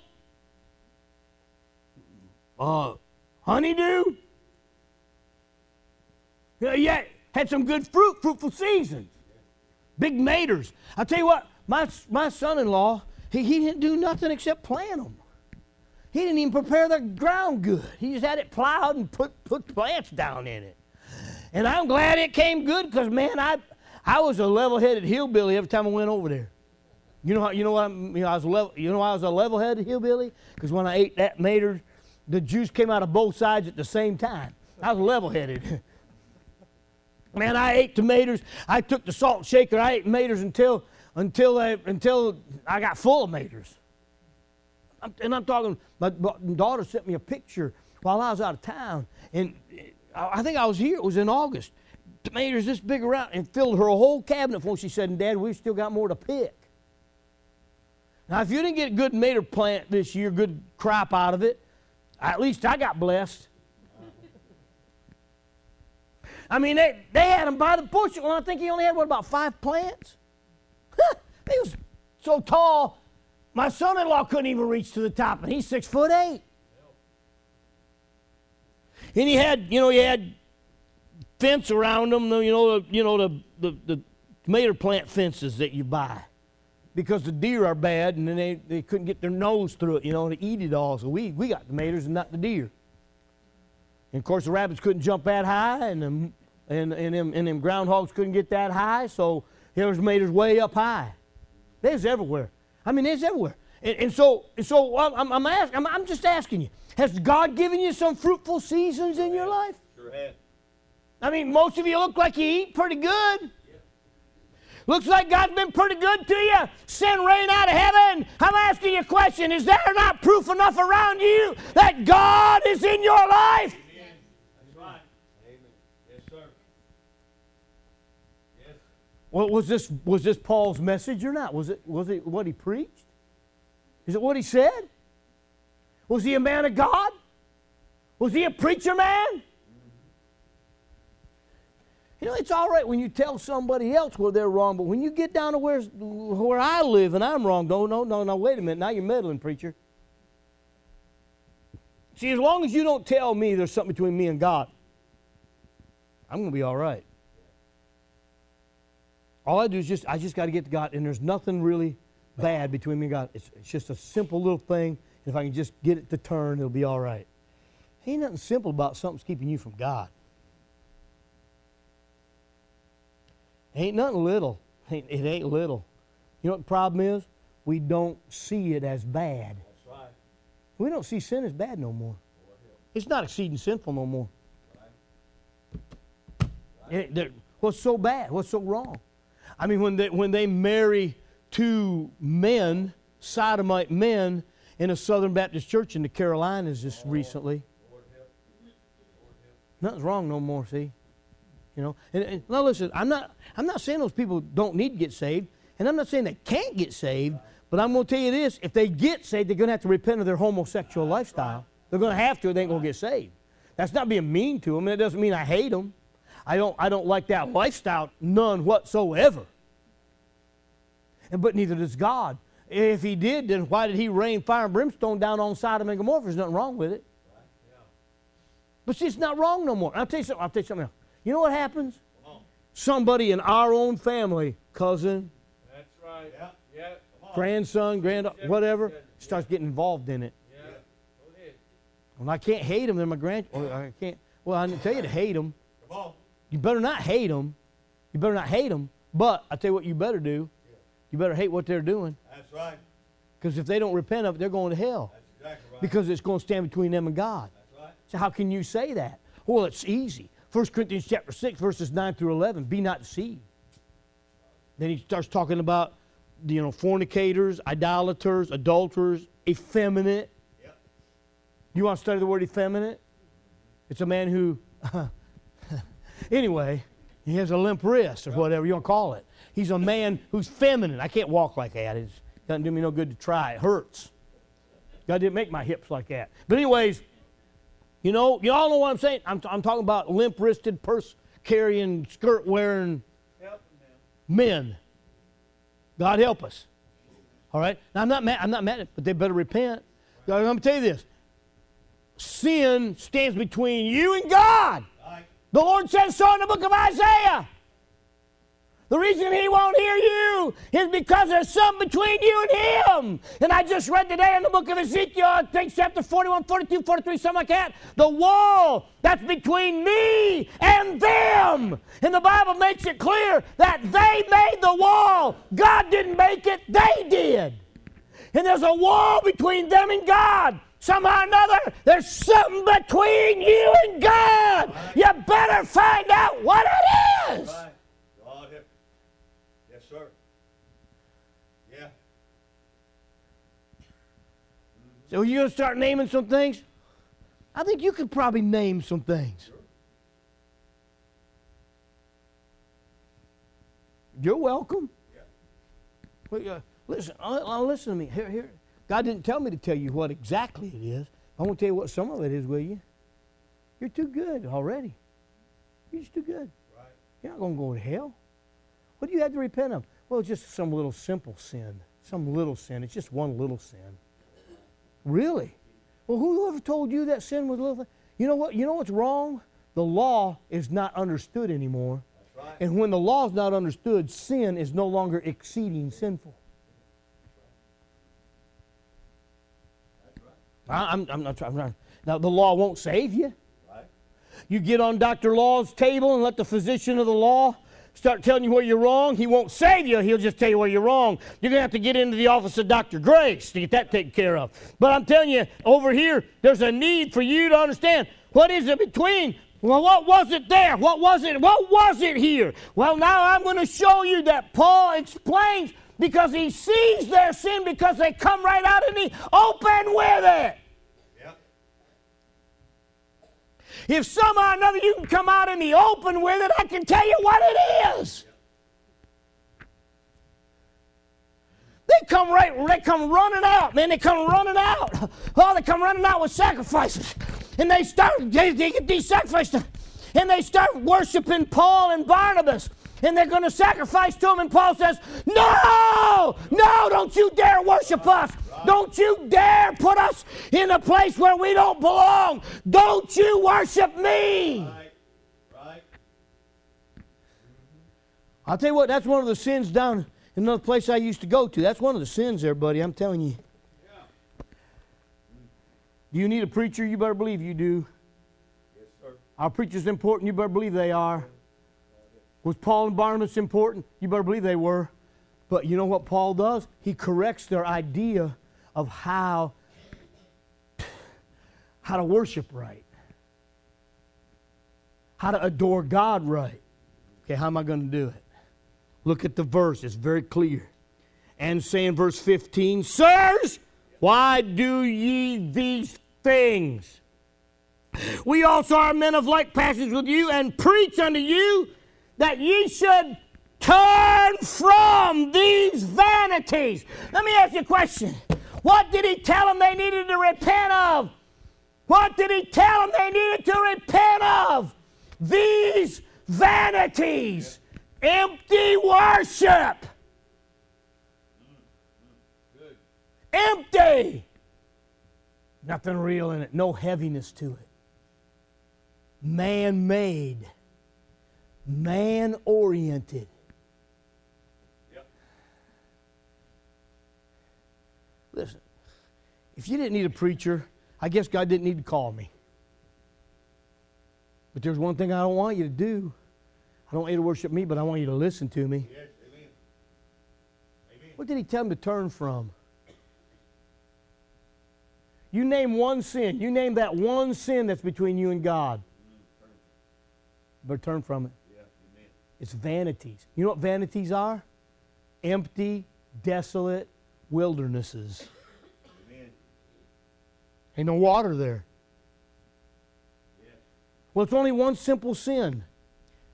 Uh, honeydew? Yeah, yeah, had some good fruit, fruitful seasons. Big maters. I'll tell you what, my, my son-in-law, he, he didn't do nothing except plant them. He didn't even prepare the ground good. He just had it plowed and put, put plants down in it. And I'm glad it came good because, man, I, I was a level-headed hillbilly every time I went over there. You know how, you know what I'm, you know, I was a level, you know why I was a level-headed hillbilly? Because when I ate that mater, the juice came out of both sides at the same time. I was level-headed. Man, I ate tomatoes. I took the salt shaker. I ate tomatoes until until I, until I got full of tomatoes. And I'm talking, my daughter sent me a picture while I was out of town. And I think I was here. It was in August. Tomatoes this big around and filled her whole cabinet full. She said, Dad, we've still got more to pick. Now, if you didn't get a good tomato plant this year, good crop out of it, at least I got blessed. I mean, they, they had him by the bushel, and I think he only had, what, about five plants? He was so tall, my son-in-law couldn't even reach to the top, and he's six foot eight. And he had, you know, he had fence around them, you know, the, you know, the, the, the tomato plant fences that you buy. Because the deer are bad, and then they, they couldn't get their nose through it, you know, to eat it all. So we, we got tomatoes and not the deer. And, of course, the rabbits couldn't jump that high, and them, and, and, them, and them groundhogs couldn't get that high, so there was tomatoes way up high. They was everywhere. I mean, they was everywhere. And, and so, and so I'm, I'm, ask, I'm, I'm just asking you, has God given you some fruitful seasons in your life? Sure has. I mean, most of you look like you eat pretty good. Looks like God's been pretty good to you. Send rain out of heaven. I'm asking you a question. Is there not proof enough around you that God is in your life? Amen. That's right. Amen. Yes, sir. Yes. Well, was this was this Paul's message or not? Was it was it what he preached? Is it what he said? Was he a man of God? Was he a preacher man? You know, it's all right when you tell somebody else where they're wrong, but when you get down to where, where I live and I'm wrong, no, no, no, no, wait a minute, now you're meddling, preacher. See, as long as you don't tell me there's something between me and God, I'm going to be all right. All I do is just, I just got to get to God, and there's nothing really bad between me and God. It's, it's just a simple little thing, and if I can just get it to turn, it'll be all right. Ain't nothing simple about something's keeping you from God. Ain't nothing little. It ain't little. You know what the problem is? We don't see it as bad. That's right. We don't see sin as bad no more. It's not exceeding sinful no more. Right. It, there- what's so bad? What's so wrong? I mean, when they, when they marry two men, sodomite men, in a Southern Baptist church in the Carolinas just recently, Lord help. Lord help. nothing's wrong no more, see? You know, and, and now listen, I'm not, I'm not saying those people don't need to get saved, and I'm not saying they can't get saved, but I'm going to tell you this, if they get saved, they're going to have to repent of their homosexual lifestyle. They're going to have to, or they ain't going to get saved. That's not being mean to them, and it doesn't mean I hate them. I don't, I don't like that lifestyle, none whatsoever. And, but neither does God. If he did, then why did he rain fire and brimstone down on Sodom and Gomorrah? There's nothing wrong with it. Right. Yeah. But see, it's not wrong no more. I'll tell you something, I'll tell you something else. You know what happens? Come on. Somebody in our own family, cousin, That's right. Yeah. Yeah. Come on. grandson, granddaughter, whatever, starts getting involved in it. Yeah. Go ahead. Well, I can't hate them. They're my grand. Or I can't. Well, I didn't tell you to hate them. Come on. You better not hate them. You better not hate them. But I tell you what, you better do. You better hate what they're doing. That's right. Because if they don't repent of it, they're going to hell. That's exactly right. Because it's going to stand between them and God. That's right. So how can you say that? Well, it's easy. First Corinthians chapter six, verses nine through eleven. Be not deceived. Then he starts talking about, you know, fornicators, idolaters, adulterers, effeminate. Yep. You want to study the word effeminate? It's a man who Anyway, he has a limp wrist or whatever you want to call it. He's a man who's feminine. I can't walk like that. It doesn't do me no good to try. It hurts. God didn't make my hips like that. But anyways, you know, you all know what I'm saying. I'm, I'm talking about limp-wristed, purse-carrying, skirt-wearing men. God help us. All right? Now, I'm not mad. I'm not mad, but they better repent. I'm going to tell you this. Sin stands between you and God. The Lord says so in the book of Isaiah. The reason he won't hear you is because there's something between you and him. And I just read today in the book of Ezekiel, I think chapter forty-one, forty-two, forty-three, something like that. The wall that's between me and them. And the Bible makes it clear that they made the wall. God didn't make it, they did. And there's a wall between them and God. Somehow or another, there's something between you and God. Right. You better find out what it is. Right. God, yes, sir. Yeah. So you're going to start naming some things? I think you could probably name some things. Sure. You're welcome. Yeah. Well, uh, listen, uh, uh, listen to me. Here, here. God didn't tell me to tell you what exactly it is. I won't tell you what some of it is, will you? You're too good already. You're just too good. Right. You're not going to go to hell. What do you have to repent of? Well, it's just some little simple sin. Some little sin. It's just one little sin. Really? Well, whoever told you that sin was little? You know what? You know what's wrong? The law is not understood anymore. That's right. And when the law is not understood, sin is no longer exceeding sinful. I, I'm, I'm not trying. Now, the law won't save you. Right. You get on Doctor Law's table and let the physician of the law start telling you where you're wrong. He won't save you. He'll just tell you where you're wrong. You're going to have to get into the office of Doctor Grace to get that taken care of. But I'm telling you, over here, there's a need for you to understand. What is it between? Well, what was it there? What was it? What was it here? Well, now I'm going to show you that Paul explains, because he sees their sin, because they come right out in the open with it. Yep. If somehow or another you can come out in the open with it, I can tell you what it is. Yep. They come right, they come running out, man. They come running out. Oh, they come running out with sacrifices. And they start, they, they get these sacrifices. And they start worshiping Paul and Barnabas. And they're going to sacrifice to them. And Paul says, no, no, don't you dare worship us. Right. Don't you dare put us in a place where we don't belong. Don't you worship me. Right. Right. I'll tell you what, that's one of the sins down in another place I used to go to. That's one of the sins there, buddy. I'm telling you. Yeah. Do you need a preacher? You better believe you do. Yes, sir. Our preacher's important. You better believe they are. Was Paul and Barnabas important? You better believe they were. But you know what Paul does? He corrects their idea of how, how to worship right. How to adore God right. Okay, how am I going to do it? Look at the verse. It's very clear. And say in verse fifteen, sirs, why do ye these things? We also are men of like passions with you, and preach unto you that ye should turn from these vanities. Let me ask you a question. What did he tell them they needed to repent of? What did he tell them they needed to repent of? These vanities. Empty worship. Good. Empty. Nothing real in it. No heaviness to it. Man-made. Man-oriented. Yep. Listen, if you didn't need a preacher, I guess God didn't need to call me. But there's one thing I don't want you to do. I don't want you to worship me, but I want you to listen to me. Yes, amen. Amen. What did he tell them to turn from? You name one sin. You name that one sin that's between you and God. But turn from it. Yeah, amen. It's vanities. You know what vanities are? Empty, desolate wildernesses. Amen. Ain't no water there. Yes. Well, it's only one simple sin.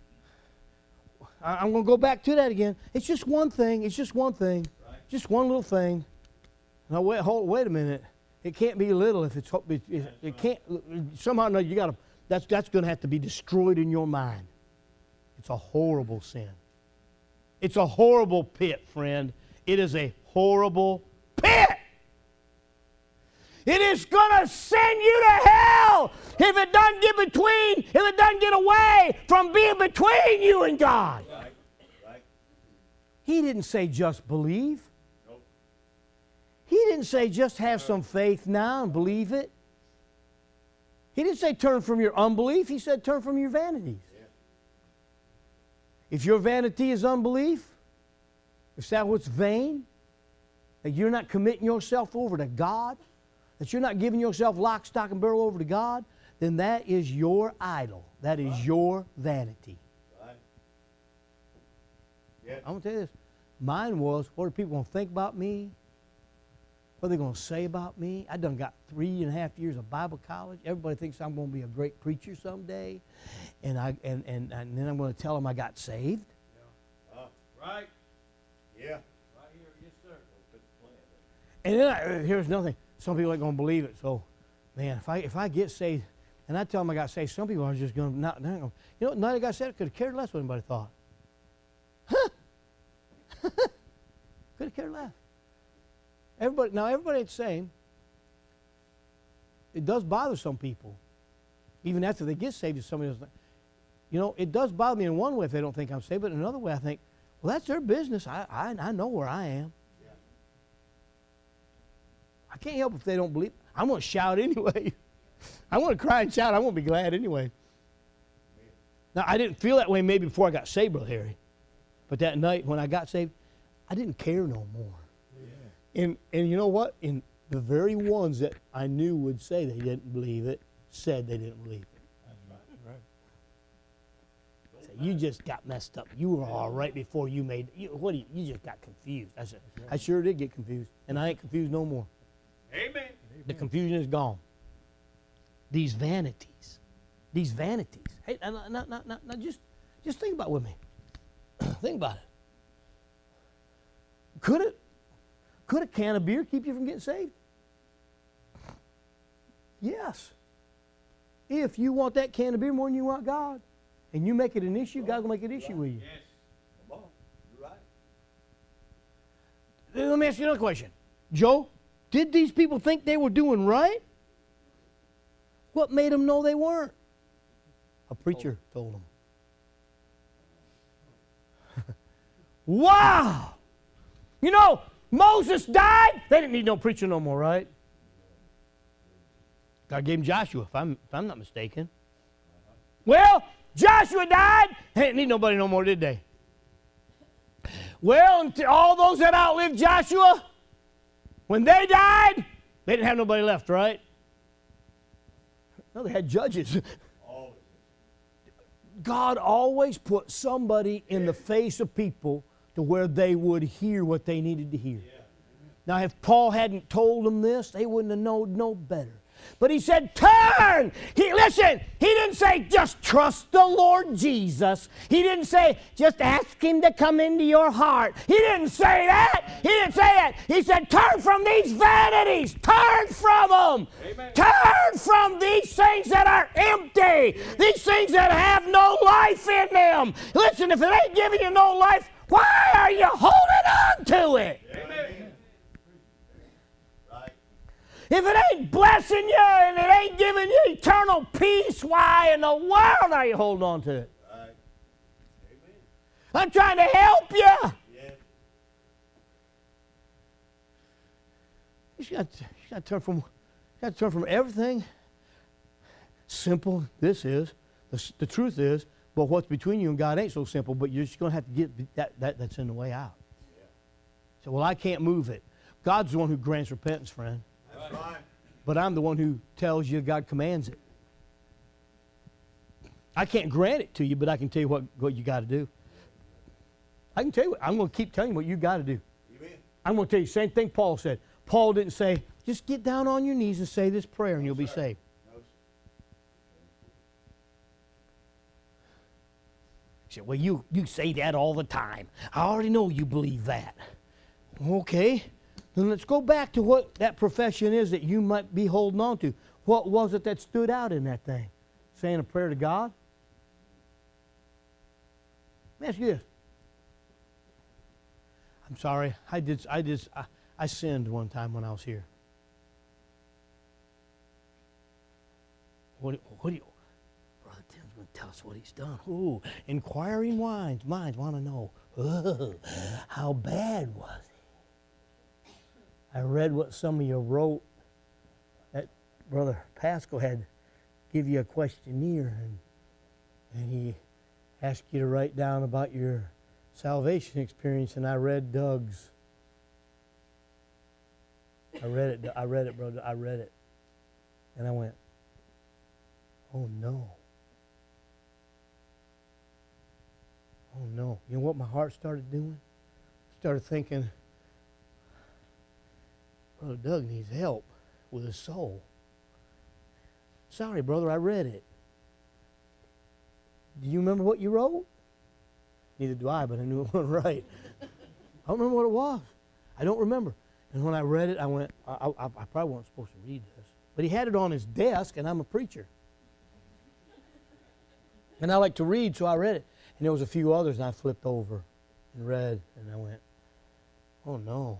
I, I'm going to go back to that again. It's just one thing. It's just one thing. Right. Just one little thing. Now, wait, hold, wait a minute. It can't be little if it's, it, it, it can't, somehow or another, you got to, that's, that's going to have to be destroyed in your mind. It's a horrible sin. It's a horrible pit, friend. It is a horrible pit. It is going to send you to hell if it doesn't get between, if it doesn't get away from being between you and God. Right. Right. He didn't say just believe. Nope. He didn't say just have some faith now and believe it. He didn't say turn from your unbelief. He said turn from your vanities. Yeah. If your vanity is unbelief, if that what's vain, that you're not committing yourself over to God, that you're not giving yourself lock, stock, and barrel over to God, then that is your idol. That is Right. your vanity. Right. Yeah. I'm going to tell you this. Mine was, what are people going to think about me? What are they going to say about me? I done got three and a half years of Bible college. Everybody thinks I'm going to be a great preacher someday. And, I, and, and, and then I'm going to tell them I got saved. Uh, Right. yeah. Right here. Yes, sir. Don't put the plan there. And then I, here's nothing. Some people ain't going to believe it. So, man, if I if I get saved, and I tell them I got saved, some people are just going to not. not gonna, you know, none of the guys said it. Could have cared less what anybody thought. Huh? Could have cared less. Everybody now, everybody ain't the same. It does bother some people, even after they get saved. If somebody doesn't, you know, it does bother me in one way if they don't think I'm saved, but in another way, I think, well, that's their business. I I, I know where I am. I can't help if they don't believe. I'm going to shout anyway. I want to cry and shout. I won't be glad anyway. Now, I didn't feel that way maybe before I got saved, Brother Harry. But that night when I got saved, I didn't care no more. Yeah. And, and you know what? In the very ones that I knew would say they didn't believe it, said they didn't believe it. That's right. Right. So you just got messed up. You were all right before you made, you, what do you, you just got confused. I said, I sure did get confused. And I ain't confused no more. Amen. The confusion is gone. These vanities. These vanities. Hey, now, now, now, now, now just, just think about it with me. Think about it. Could it, could a can of beer keep you from getting saved? Yes. If you want that can of beer more than you want God, and you make it an issue, God will make it an issue with you. Yes. Come on. You're right. Let me ask you another question. Joe, did these people think they were doing right? What made them know they weren't? A preacher told them. Wow! You know, Moses died. They didn't need no preacher no more, right? God gave him Joshua, if I'm, if I'm not mistaken. Well, Joshua died. They didn't need nobody no more, did they? Well, until all those that outlived Joshua, when they died, they didn't have nobody left, right? No, they had judges. Always. God always put somebody in the face of people to where they would hear what they needed to hear. Yeah. Now, if Paul hadn't told them this, they wouldn't have known no better. But he said, turn! He, listen, he didn't say just trust the Lord Jesus. He didn't say just ask him to come into your heart. He didn't say that. He didn't say that. He said turn from these vanities. Turn from them. Amen. Turn from these things that are empty. These things that have no life in them. Listen, if it ain't giving you no life, why are you holding on to it? Amen. Right. If it ain't blessing you and it ain't giving you eternal peace, why in the world are you holding on to it? Right. Amen. I'm trying to help you. Yeah. You got to turn from, you got to turn from everything. Simple. This is the, the truth is, but what's between you and God ain't so simple. But you're just going to have to get that, that that's in the way out. Yeah. So, well, I can't move it. God's the one who grants repentance, friend. That's right. But I'm the one who tells you God commands it. I can't grant it to you, but I can tell you what, what you got to do. I can tell you what, I'm going to keep telling you what you got to do. Amen. I'm going to tell you the same thing Paul said. Paul didn't say, just get down on your knees and say this prayer and you'll be saved. No, sir. He said, well, you, you say that all the time. I already know you believe that. Okay, then let's go back to what that profession is that you might be holding on to. What was it that stood out in that thing? Saying a prayer to God? Let me ask you this. I'm sorry, I did, I did, I, I sinned one time when I was here. What, what do you, Brother Tim's going to tell us what he's done. Ooh, inquiring minds, minds want to know, oh, how bad was he? I read what some of you wrote, that Brother Pascal had give you a questionnaire, and, and he asked you to write down about your salvation experience, and I read Doug's. I read it, I read it, brother, I read it. And I went, oh no. Oh no. You know what my heart started doing? I started thinking, Brother Doug needs help with his soul. Sorry, brother, I read it. Do you remember what you wrote? Neither do I, but I knew it wasn't right. I don't remember what it was. I don't remember. And when I read it, I went, I, I, I probably wasn't supposed to read this. But he had it on his desk, and I'm a preacher. And I like to read, so I read it. And there was a few others, and I flipped over and read, and I went, oh no.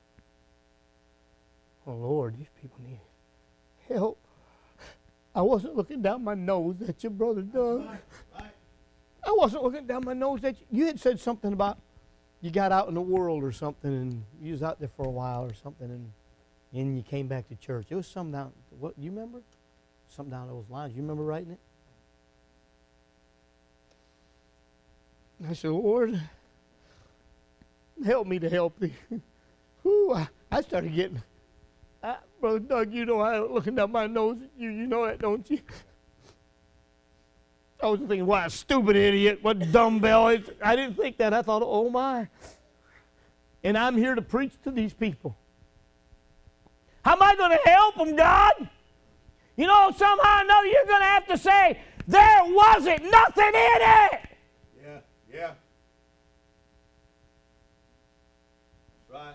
Oh Lord, these people need help. I wasn't looking down my nose at your brother Doug. Right, right. I wasn't looking down my nose at you. You had said something about you got out in the world or something, and you was out there for a while or something, and and you came back to church. It was something down, what, you remember? Something down those lines. You remember writing it? And I said, Lord, help me to help thee. Whew, I, I started getting, I, Brother Doug, you know I was looking down my nose at you. You know that, don't you? I was thinking, what a stupid idiot, what dumbbell. It's, I didn't think that. I thought, oh my. And I'm here to preach to these people. How am I going to help them, God? You know, somehow or another you're going to have to say, there wasn't nothing in it. Yeah, yeah. That's right.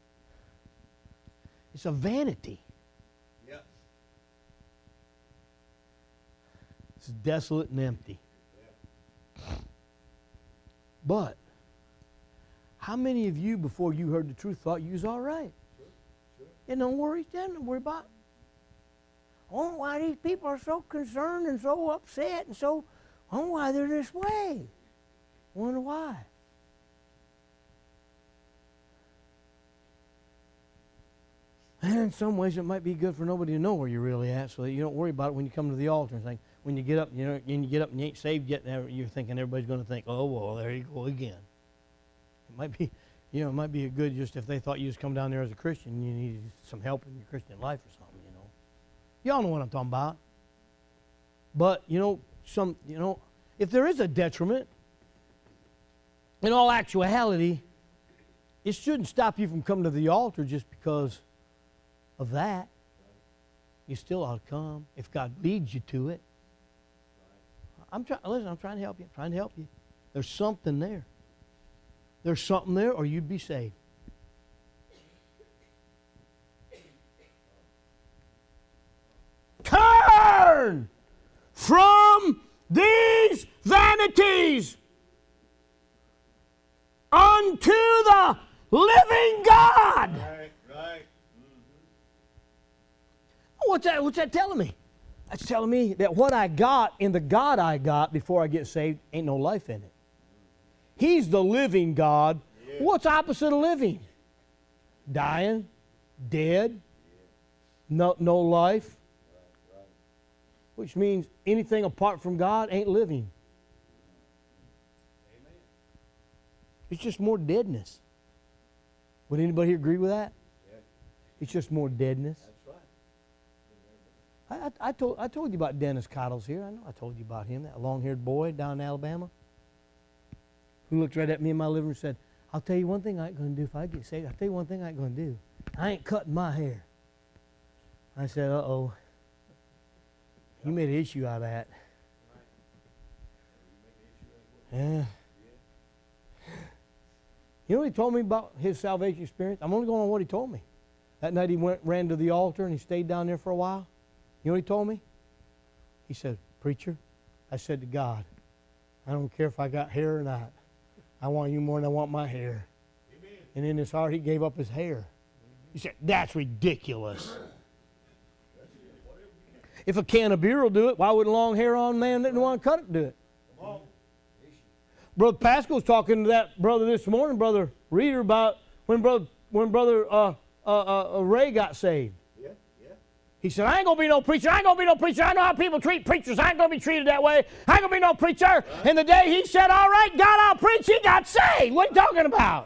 It's a vanity. Yeah. It's desolate and empty. Yeah. But how many of you, before you heard the truth, thought you was all right? Sure, sure. And don't worry, then don't worry about it. Oh, why these people are so concerned and so upset and so, oh, why they're this way. Wonder why. And in some ways, it might be good for nobody to know where you're really at, so that you don't worry about it when you come to the altar and think, when you get up, you know, when you get up and you ain't saved yet, you're thinking everybody's going to think, oh, well, there you go again. It might be, you know, it might be a good just if they thought you just come down there as a Christian, you needed some help in your Christian life or something, you know. Y'all know what I'm talking about. But, you know, some, you know, if there is a detriment, in all actuality, it shouldn't stop you from coming to the altar just because of that. You still ought to come if God leads you to it. I'm trying. Listen, I'm trying to help you. I'm trying to help you. There's something there. There's something there, or you'd be saved. Turn from these vanities unto the living God. Right, right. What's that? What's that telling me? That's telling me that what I got in the God I got before I get saved ain't no life in it. He's the living God. Yeah. What's opposite of living? Dying, dead, no, no life. Right, right. Which means anything apart from God ain't living. Amen. It's just more deadness. Would anybody here agree with that? Yeah. It's just more deadness. That's right. I, I, I, told, I told you about Dennis Cottles here. I know I told you about him, that long-haired boy down in Alabama who looked right at me in my living room and said, I'll tell you one thing I ain't going to do if I get saved. I'll tell you one thing I ain't going to do. I ain't cutting my hair. I said, uh-oh. You made an issue out of that. Yeah. You know what he told me about his salvation experience? I'm only going on what he told me. That night he went, ran to the altar and he stayed down there for a while. You know what he told me? He said, preacher, I said to God, I don't care if I got hair or not. I want you more than I want my hair. Amen. And in his heart, he gave up his hair. He said, that's ridiculous. If a can of beer will do it, why would a long hair on man that didn't want to cut it do it? Brother Pascal's talking to that brother this morning, Brother Reader, about when Brother, when brother uh, uh, uh, Ray got saved. Yeah, yeah. He said, I ain't going to be no preacher. I ain't going to be no preacher. I know how people treat preachers. I ain't going to be treated that way. I ain't going to be no preacher. Right. And the day he said, all right, God, I'll preach, he got saved. What are you talking about?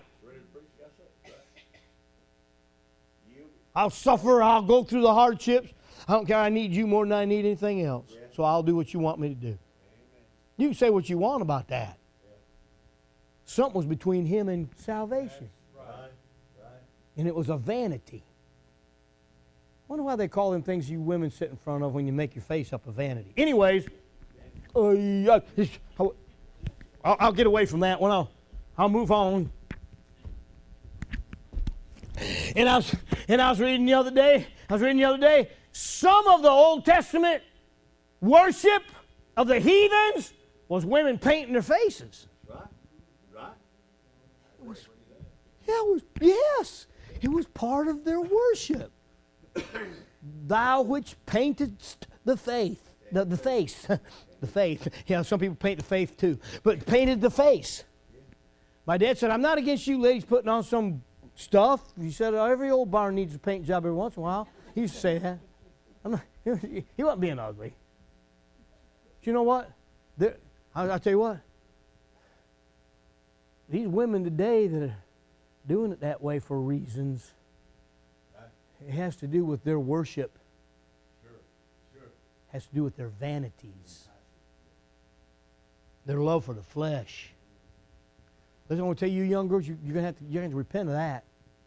I'll suffer. I'll go through the hardships. I don't care. I need you more than I need anything else. Yeah. So I'll do what you want me to do. Amen. You can say what you want about that. Yeah. Something was between him and salvation. Right. Right. And it was a vanity. I wonder why they call them things you women sit in front of when you make your face up a vanity. Anyways, uh, yeah, I'll, I'll get away from that one. I'll, I'll move on. And I was and I was reading the other day. I was reading the other day. Some of the Old Testament worship of the heathens was women painting their faces. Right. Right. It was, yeah, it was, yes, it was part of their worship. Thou which paintedst the faith, the, the face, the faith. Yeah, some people paint the faith too, but painted the face. My dad said, I'm not against you ladies putting on some stuff. He said, every old barn needs a paint job every once in a while. He used to say that. I'm not, he wasn't being ugly. But you know what? There, I, I'll tell you what. These women today that are doing it that way for reasons, it has to do with their worship. Sure. Sure. It has to do with their vanities. Their love for the flesh. Listen, I want to tell you, young girls, you, you're going to have to, you're going to repent of that.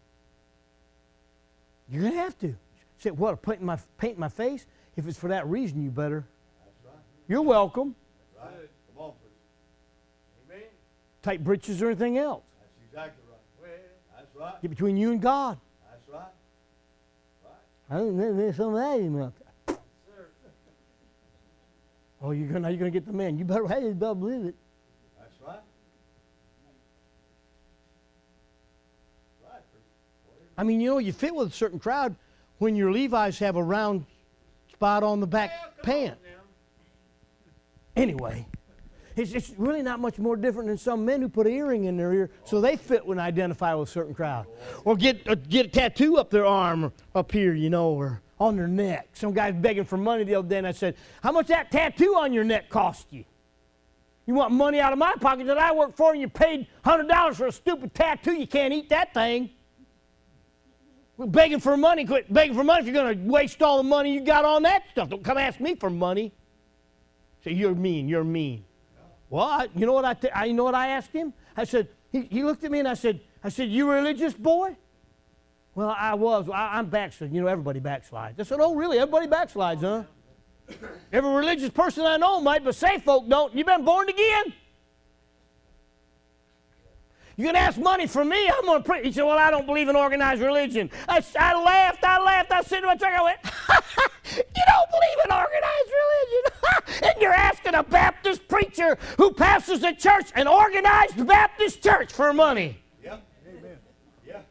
You're going to have to. Say, what, painting my, painting my face? If it's for that reason, you better. That's right. You're welcome. That's right. Come on, preacher. Amen. Tight britches or anything else. That's exactly right. Well, that's right. Get between you and God. That's right. Right. I don't know, there's some of that in there. Oh, you're gonna, you're gonna get the man. You better, hey, you better believe it. That's right. Right. I mean, you know, you fit with a certain crowd when your Levi's have a round spot on the back Well, come pant. on now. Anyway, it's, it's really not much more different than some men who put an earring in their ear so they fit when identify with a certain crowd. Or get, uh, get a tattoo up their arm or up here, you know, or on their neck. Some guy's begging for money the other day, and I said, how much that tattoo on your neck cost you? You want money out of my pocket that I work for, and you paid one hundred dollars for a stupid tattoo? You can't eat that thing. We're begging for money. Quit begging for money if you're going to waste all the money you got on that stuff. Don't come ask me for money. Say, you're mean, you're mean. Well, I, you know what I, t- I, you know what I asked him? I said, he, he looked at me and I said, I said, you religious boy? Well, I was. I, I'm backsliding. You know, everybody backslides. I said, oh, really? Everybody backslides, huh? Every religious person I know might, but saved folk don't. You been born again? You're going to ask money from me? I'm going to preach. He said, well, I don't believe in organized religion. I, I laughed. I laughed. I said to my truck, I went, you don't believe in organized religion? And you're asking a Baptist preacher who pastors a church, an organized Baptist church, for money. Yep. Amen. Yeah.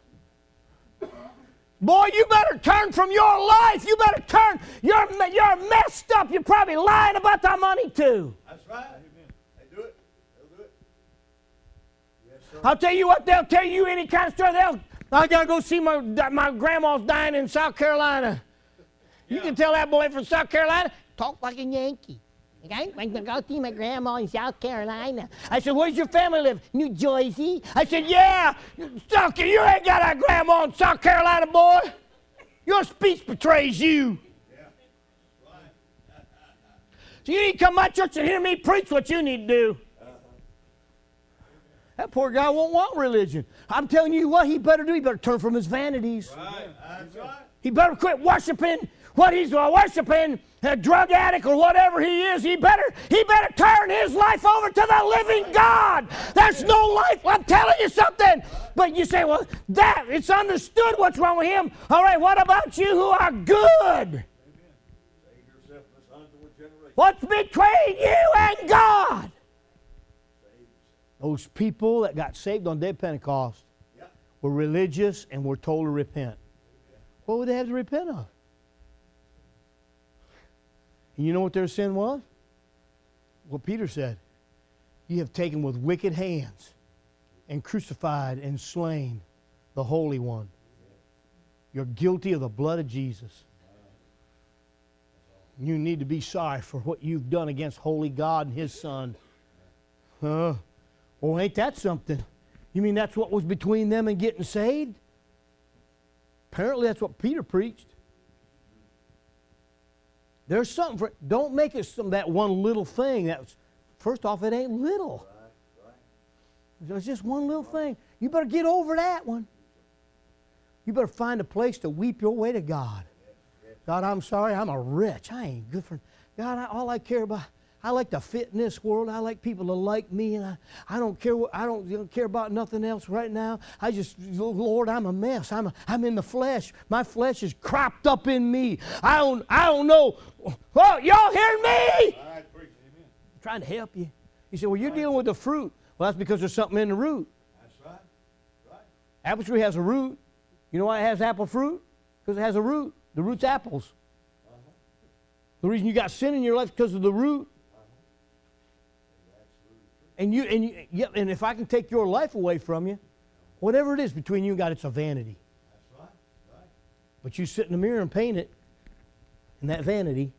Boy, you better turn from your life. You better turn. You're, you're messed up. You're probably lying about that money, too. That's right. Amen. They do it. They'll do it. Yes, sir. I'll tell you what, they'll tell you any kind of story. They'll, I got to go see my, my grandma's dying in South Carolina. You Yeah. can tell that boy from South Carolina, talk like a Yankee. Okay? I'm going to go see my grandma in South Carolina. I said, where's your family live? New Jersey. I said, yeah. South, you ain't got a grandma in South Carolina, boy. Your speech betrays you. Yeah. Right. So you need to come to my church and hear me preach what you need to do. Uh-huh. That poor guy won't want religion. I'm telling you what he better do. He better turn from his vanities. Right. That's right. He better quit worshiping what he's worshiping, a drug addict or whatever he is, he better, he better turn his life over to the living God. There's no life. I'm telling you something. But you say, well, that, it's understood what's wrong with him. All right, what about you who are good? What's between you and God? Those people that got saved on day of Pentecost were religious and were told to repent. What would they have to repent of? And you know what their sin was? What Peter said. You have taken with wicked hands and crucified and slain the Holy One. You're guilty of the blood of Jesus. You need to be sorry for what you've done against holy God and His Son. Huh? Well, ain't that something? You mean that's what was between them and getting saved? Apparently that's what Peter preached. There's something for, don't make it some, that one little thing. That's, first off, it ain't little. It's just one little thing. You better get over that one. You better find a place to weep your way to God. God, I'm sorry, I'm a wretch. I ain't good for... God, I, all I care about... I like to fit in this world. I like people to like me, and I, I don't care what, I don't, you know, care about nothing else right now. I just, Lord, I'm a mess. I'm a, I'm in the flesh. My flesh is cropped up in me. I don't I don't know. Oh, y'all hear me? I'm trying to help you. You say, well, you're dealing with the fruit. Well, that's because there's something in the root. That's right. Right. Apple tree has a root. You know why it has apple fruit? Because it has a root. The root's apples. Uh-huh. The reason you got sin in your life is because of the root. And you and you, yeah, and if I can take your life away from you, whatever it is between you and God, it's a vanity. That's right. Right. But you sit in the mirror and paint it, and that vanity.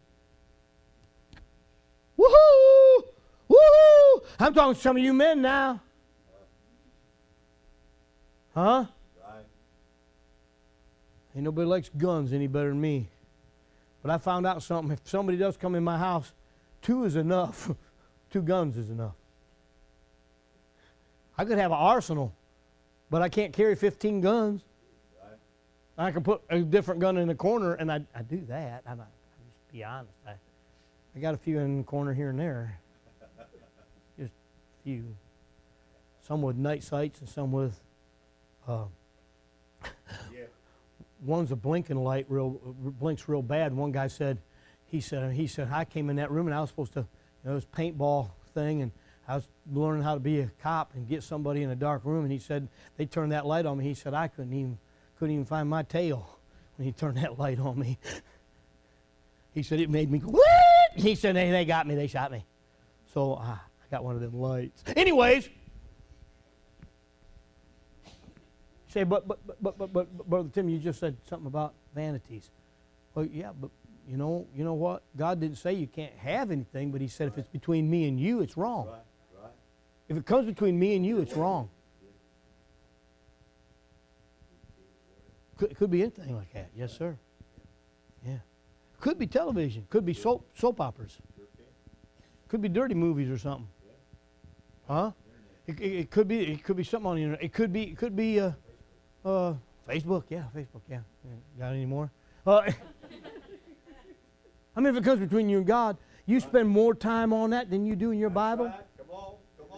Woohoo! Woohoo! I'm talking to some of you men now. Huh? Right. Ain't nobody likes guns any better than me. But I found out something. If somebody does come in my house, two is enough. Two guns is enough. I could have an arsenal, but I can't carry fifteen guns. Right. I can put a different gun in the corner, and I, I do that. I'm not, I'll just be honest. I, I got a few in the corner here and there. Just a few. Some with night sights and some with... Uh, yeah. One's a blinking light, real blinks real bad. One guy said, he said, he said, I came in that room and I was supposed to, you know, this paintball thing, and I was learning how to be a cop and get somebody in a dark room, and he said they turned that light on me. He said I couldn't even couldn't even find my tail when he turned that light on me. He said it made me go, what? He said hey, they got me, they shot me. So uh, I got one of them lights. Anyways, say but but but but but, but Brother Tim, you just said something about vanities. Well, yeah, but you know you know what? God didn't say you can't have anything, but He said if it's between me and you, it's wrong. Right. If it comes between me and you, it's wrong. Could, it could be anything like that. Yes, sir. Yeah. Could be television. Could be soap soap operas. Could be dirty movies or something. Huh? It, it, it could be. It could be something on the internet. It could be. It could be. Uh, uh, Facebook. Yeah, Facebook. Yeah. Got any more? Uh, I mean, if it comes between you and God, you spend more time on that than you do in your Bible. Right. Come on.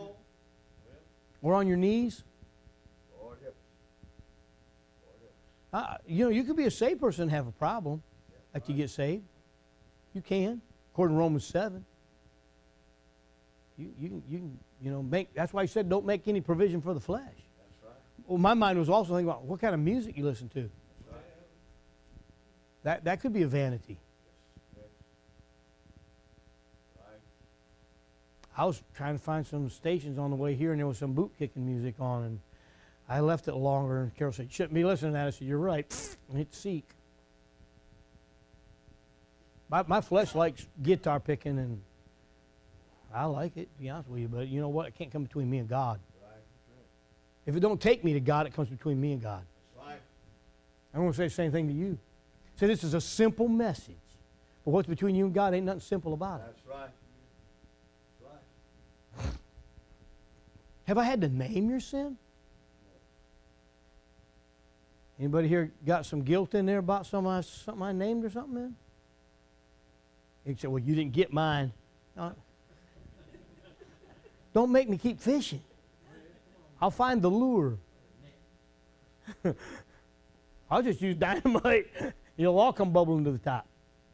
Or on your knees. Lord help. Lord help. Uh, you know, you could be a saved person and have a problem yeah, after right. you get saved. You can, according to Romans seven. You you can you can you know make. That's why He said don't make any provision for the flesh. That's right. Well, my mind was also thinking about what kind of music you listen to. That's right. That that could be a vanity. I was trying to find some stations on the way here, and there was some boot-kicking music on, and I left it longer, and Carol said, you shouldn't be listening to that. I said, you're right. And hit seek. My, my flesh likes guitar picking, and I like it, to be honest with you, but you know what? It can't come between me and God. Right. Right. If it don't take me to God, it comes between me and God. That's right. I'm going to say the same thing to you. So this is a simple message. But what's between you and God ain't nothing simple about it. That's right. Have I had to name your sin? Anybody here got some guilt in there about something I, something I named or something, man? He said, well, you didn't get mine. No. Don't make me keep fishing. I'll find the lure. I'll just use dynamite. It'll all come bubbling to the top.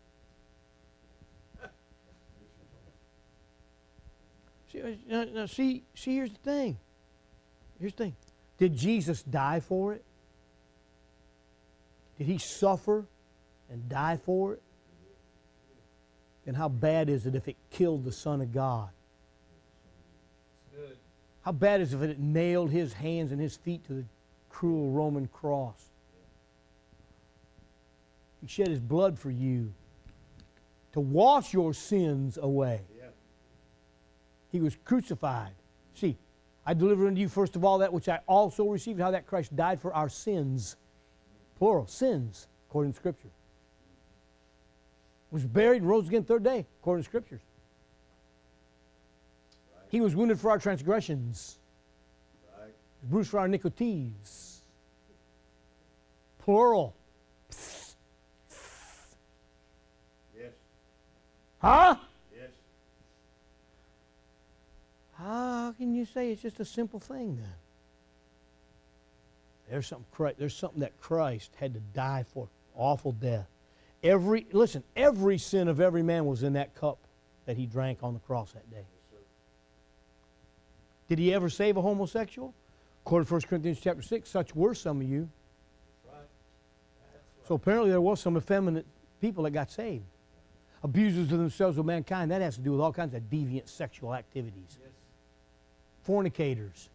See, now, now see, see, here's the thing. Here's the thing. Did Jesus die for it? Did he suffer and die for it? Then how bad is it if it killed the Son of God? Good. How bad is it if it nailed his hands and his feet to the cruel Roman cross? He shed his blood for you to wash your sins away. Yeah. He was crucified. See, I deliver unto you first of all that which I also received, how that Christ died for our sins. Plural, sins, according to Scripture. Was buried and rose again third day, according to Scriptures. Right. He was wounded for our transgressions. Right. Bruised for our iniquities. Plural. Yes. Huh? Yes. How can you say it's just a simple thing then? There's something, there's something that Christ had to die for. Awful death. Every, listen, every sin of every man was in that cup that he drank on the cross that day. Yes, sir. Did he ever save a homosexual? According to First Corinthians chapter six, such were some of you. That's right. That's right. So apparently there was some effeminate people that got saved. Abusers of themselves of mankind, that has to do with all kinds of deviant sexual activities. Yes. Fornicators.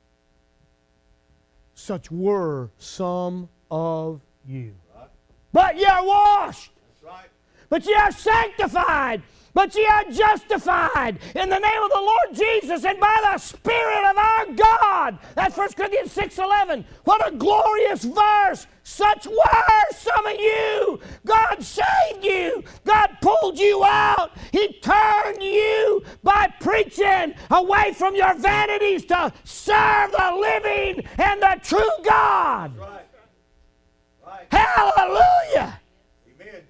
Such were some of you. Right. But ye are washed. That's right. But ye are sanctified. But ye are justified in the name of the Lord Jesus and by the Spirit of our God. That's First Corinthians six eleven. What a glorious verse. Such were some of you. God saved you. God pulled you out. He turned you by preaching away from your vanities to serve the living and the true God. That's right. Right. Hallelujah. Amen.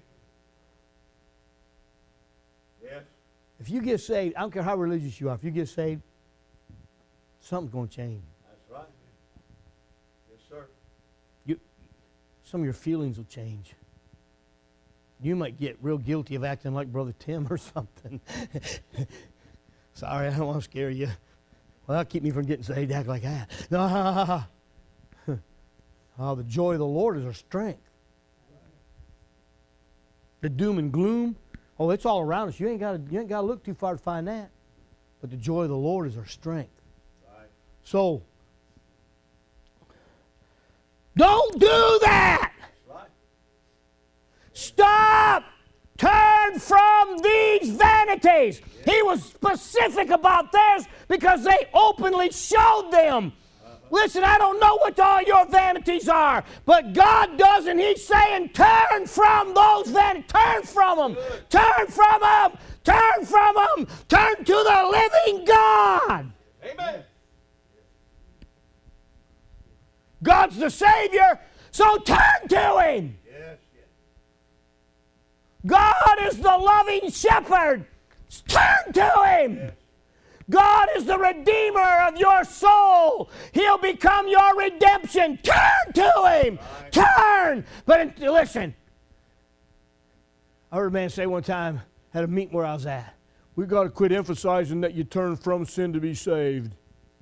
Yes. If you get saved, I don't care how religious you are, if you get saved, something's going to change. That's right. Yes, sir. You, some of your feelings will change. You might get real guilty of acting like Brother Tim or something. Sorry, I don't want to scare you. Well, that'll keep me from getting saved, act like that. No. Oh, the joy of the Lord is our strength. The doom and gloom, oh, it's all around us. You ain't got to, you ain't got to look too far to find that. But the joy of the Lord is our strength. Right. So, don't do that. That's right. Stop. Turn from these vanities. He was specific about theirs because they openly showed them. Listen, I don't know what all your vanities are, but God does, and He's saying, turn from those vanities. Turn from them. Turn from them. Turn from them. Turn to the living God. Amen. God's the Savior, so turn to Him. Yes. Yes. God is the loving shepherd. Turn to Him. Yes. God is the Redeemer of your soul. He'll become your redemption. Turn to Him. Right. Turn. But listen, I heard a man say one time at a meeting where I was at, we got to quit emphasizing that you turn from sin to be saved.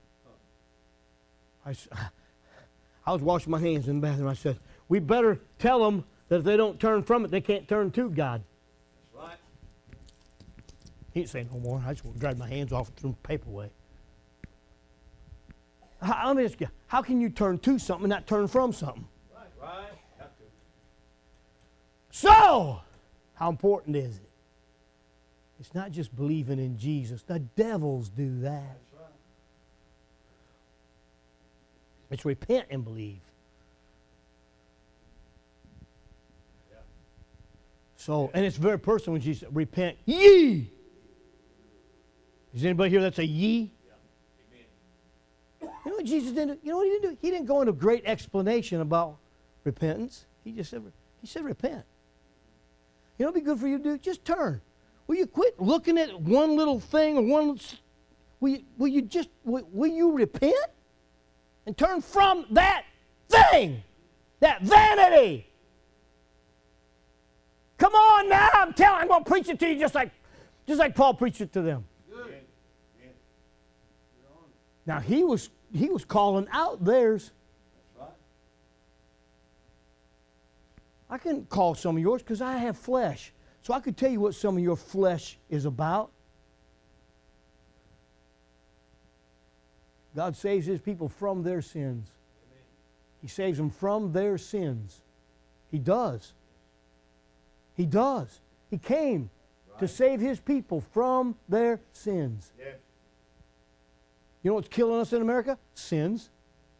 I, s- I was washing my hands in the bathroom. I said, we better tell them that if they don't turn from it, they can't turn to God. That's right. He didn't say no more. I just want to dry my hands off and threw the paper away. How, let me ask you, how can you turn to something and not turn from something? Right. Right. Have to. So, how important is it? It's not just believing in Jesus. The devils do that. That's right. It's repent and believe. Yeah. So, and it's very personal when Jesus said, repent ye. Is anybody here that's a ye? Amen. You know what Jesus didn't do? You know what he didn't do? He didn't go into great explanation about repentance. He just said, he said repent. You know what would be good for you to do? Just turn. will you quit looking at one little thing or one? Will you, will you just will, will you repent and turn from that thing, that vanity? Come on now, I'm telling. I'm going to preach it to you just like, just like Paul preached it to them. Good. Yeah. Now he was he was calling out theirs. That's right. I couldn't call some of yours because I have flesh. So I could tell you what some of your flesh is about. God saves His people from their sins. Amen. He saves them from their sins. He does. He does. He came Right. to save His people from their sins. Yes. You know what's killing us in America? Sins.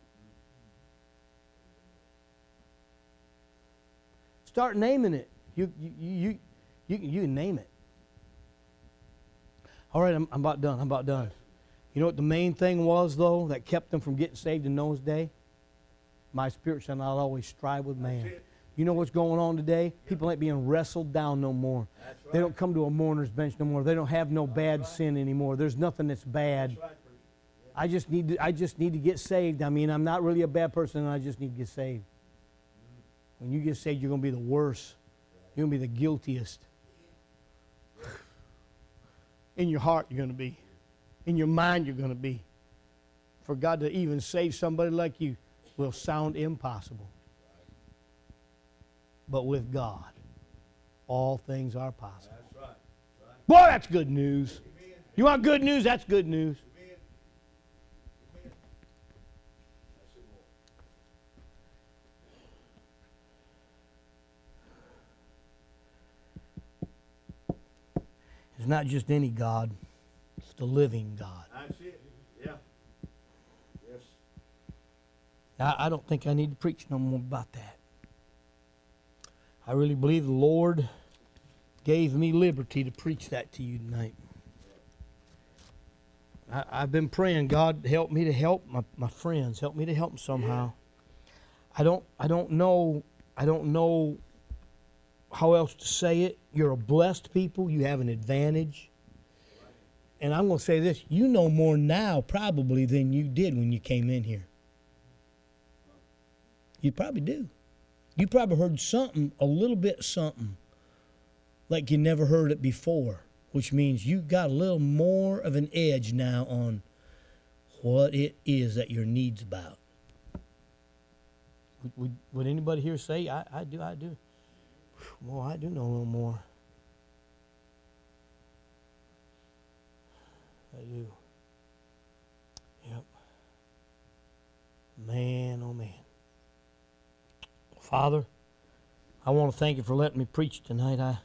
Start naming it. You, you, you, you, you can name it. All right, I'm, I'm about done. I'm about done. You know what the main thing was, though, that kept them from getting saved in Noah's day? My spirit shall not always strive with man. That's it. You know what's going on today? People ain't being wrestled down no more. That's right. They don't come to a mourner's bench no more. They don't have no bad right. sin anymore. There's nothing that's bad. That's right, preacher. Yeah. I just need to, I just need to get saved. I mean, I'm not really a bad person, and I just need to get saved. When you get saved, you're going to be the worst. You're going to be the guiltiest. In your heart, you're going to be. In your mind, you're going to be. For God to even save somebody like you will sound impossible. But with God, all things are possible. That's right. Right. Boy, that's good news. Amen. You want good news? That's good news. Amen. Amen. That's it, Lord. It's not just any God. It's the living God. That's it. Yeah. Yes. I, I don't think I need to preach no more about that. I really believe the Lord gave me liberty to preach that to you tonight. I, I've been praying, God, help me to help my, my friends. Help me to help them somehow. I don't I don't know I don't know how else to say it. You're a blessed people. You have an advantage. And I'm going to say this. You know more now probably than you did when you came in here. You probably do. You probably heard something, a little bit something, like you never heard it before, which means you got a little more of an edge now on what it is that your need's about. Would, would, would anybody here say, I, I do, I do? Well, I do know a little more. I do. Yep. Man, oh man. Father, I want to thank you for letting me preach tonight. I,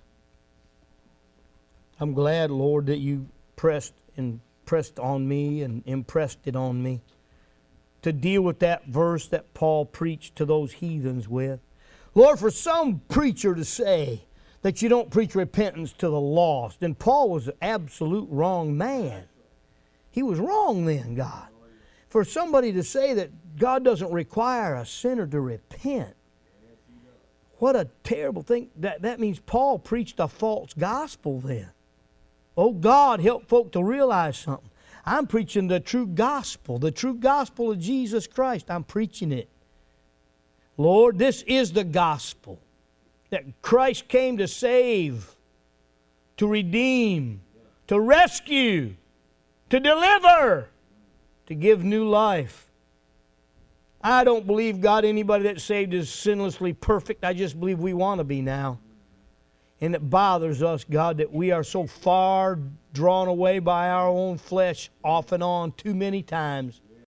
I'm glad, Lord, that you pressed and pressed on me and impressed it on me to deal with that verse that Paul preached to those heathens with. Lord, for some preacher to say that you don't preach repentance to the lost, then Paul was an absolute wrong man. He was wrong then, God. For somebody to say that God doesn't require a sinner to repent, what a terrible thing. That, that means Paul preached a false gospel then. Oh, God, help folk to realize something. I'm preaching the true gospel, the true gospel of Jesus Christ. I'm preaching it. Lord, this is the gospel that Christ came to save, to redeem, to rescue, to deliver, to give new life. I don't believe, God, anybody that's saved is sinlessly perfect. I just believe we want to be now. And it bothers us, God, that we are so far drawn away by our own flesh off and on too many times.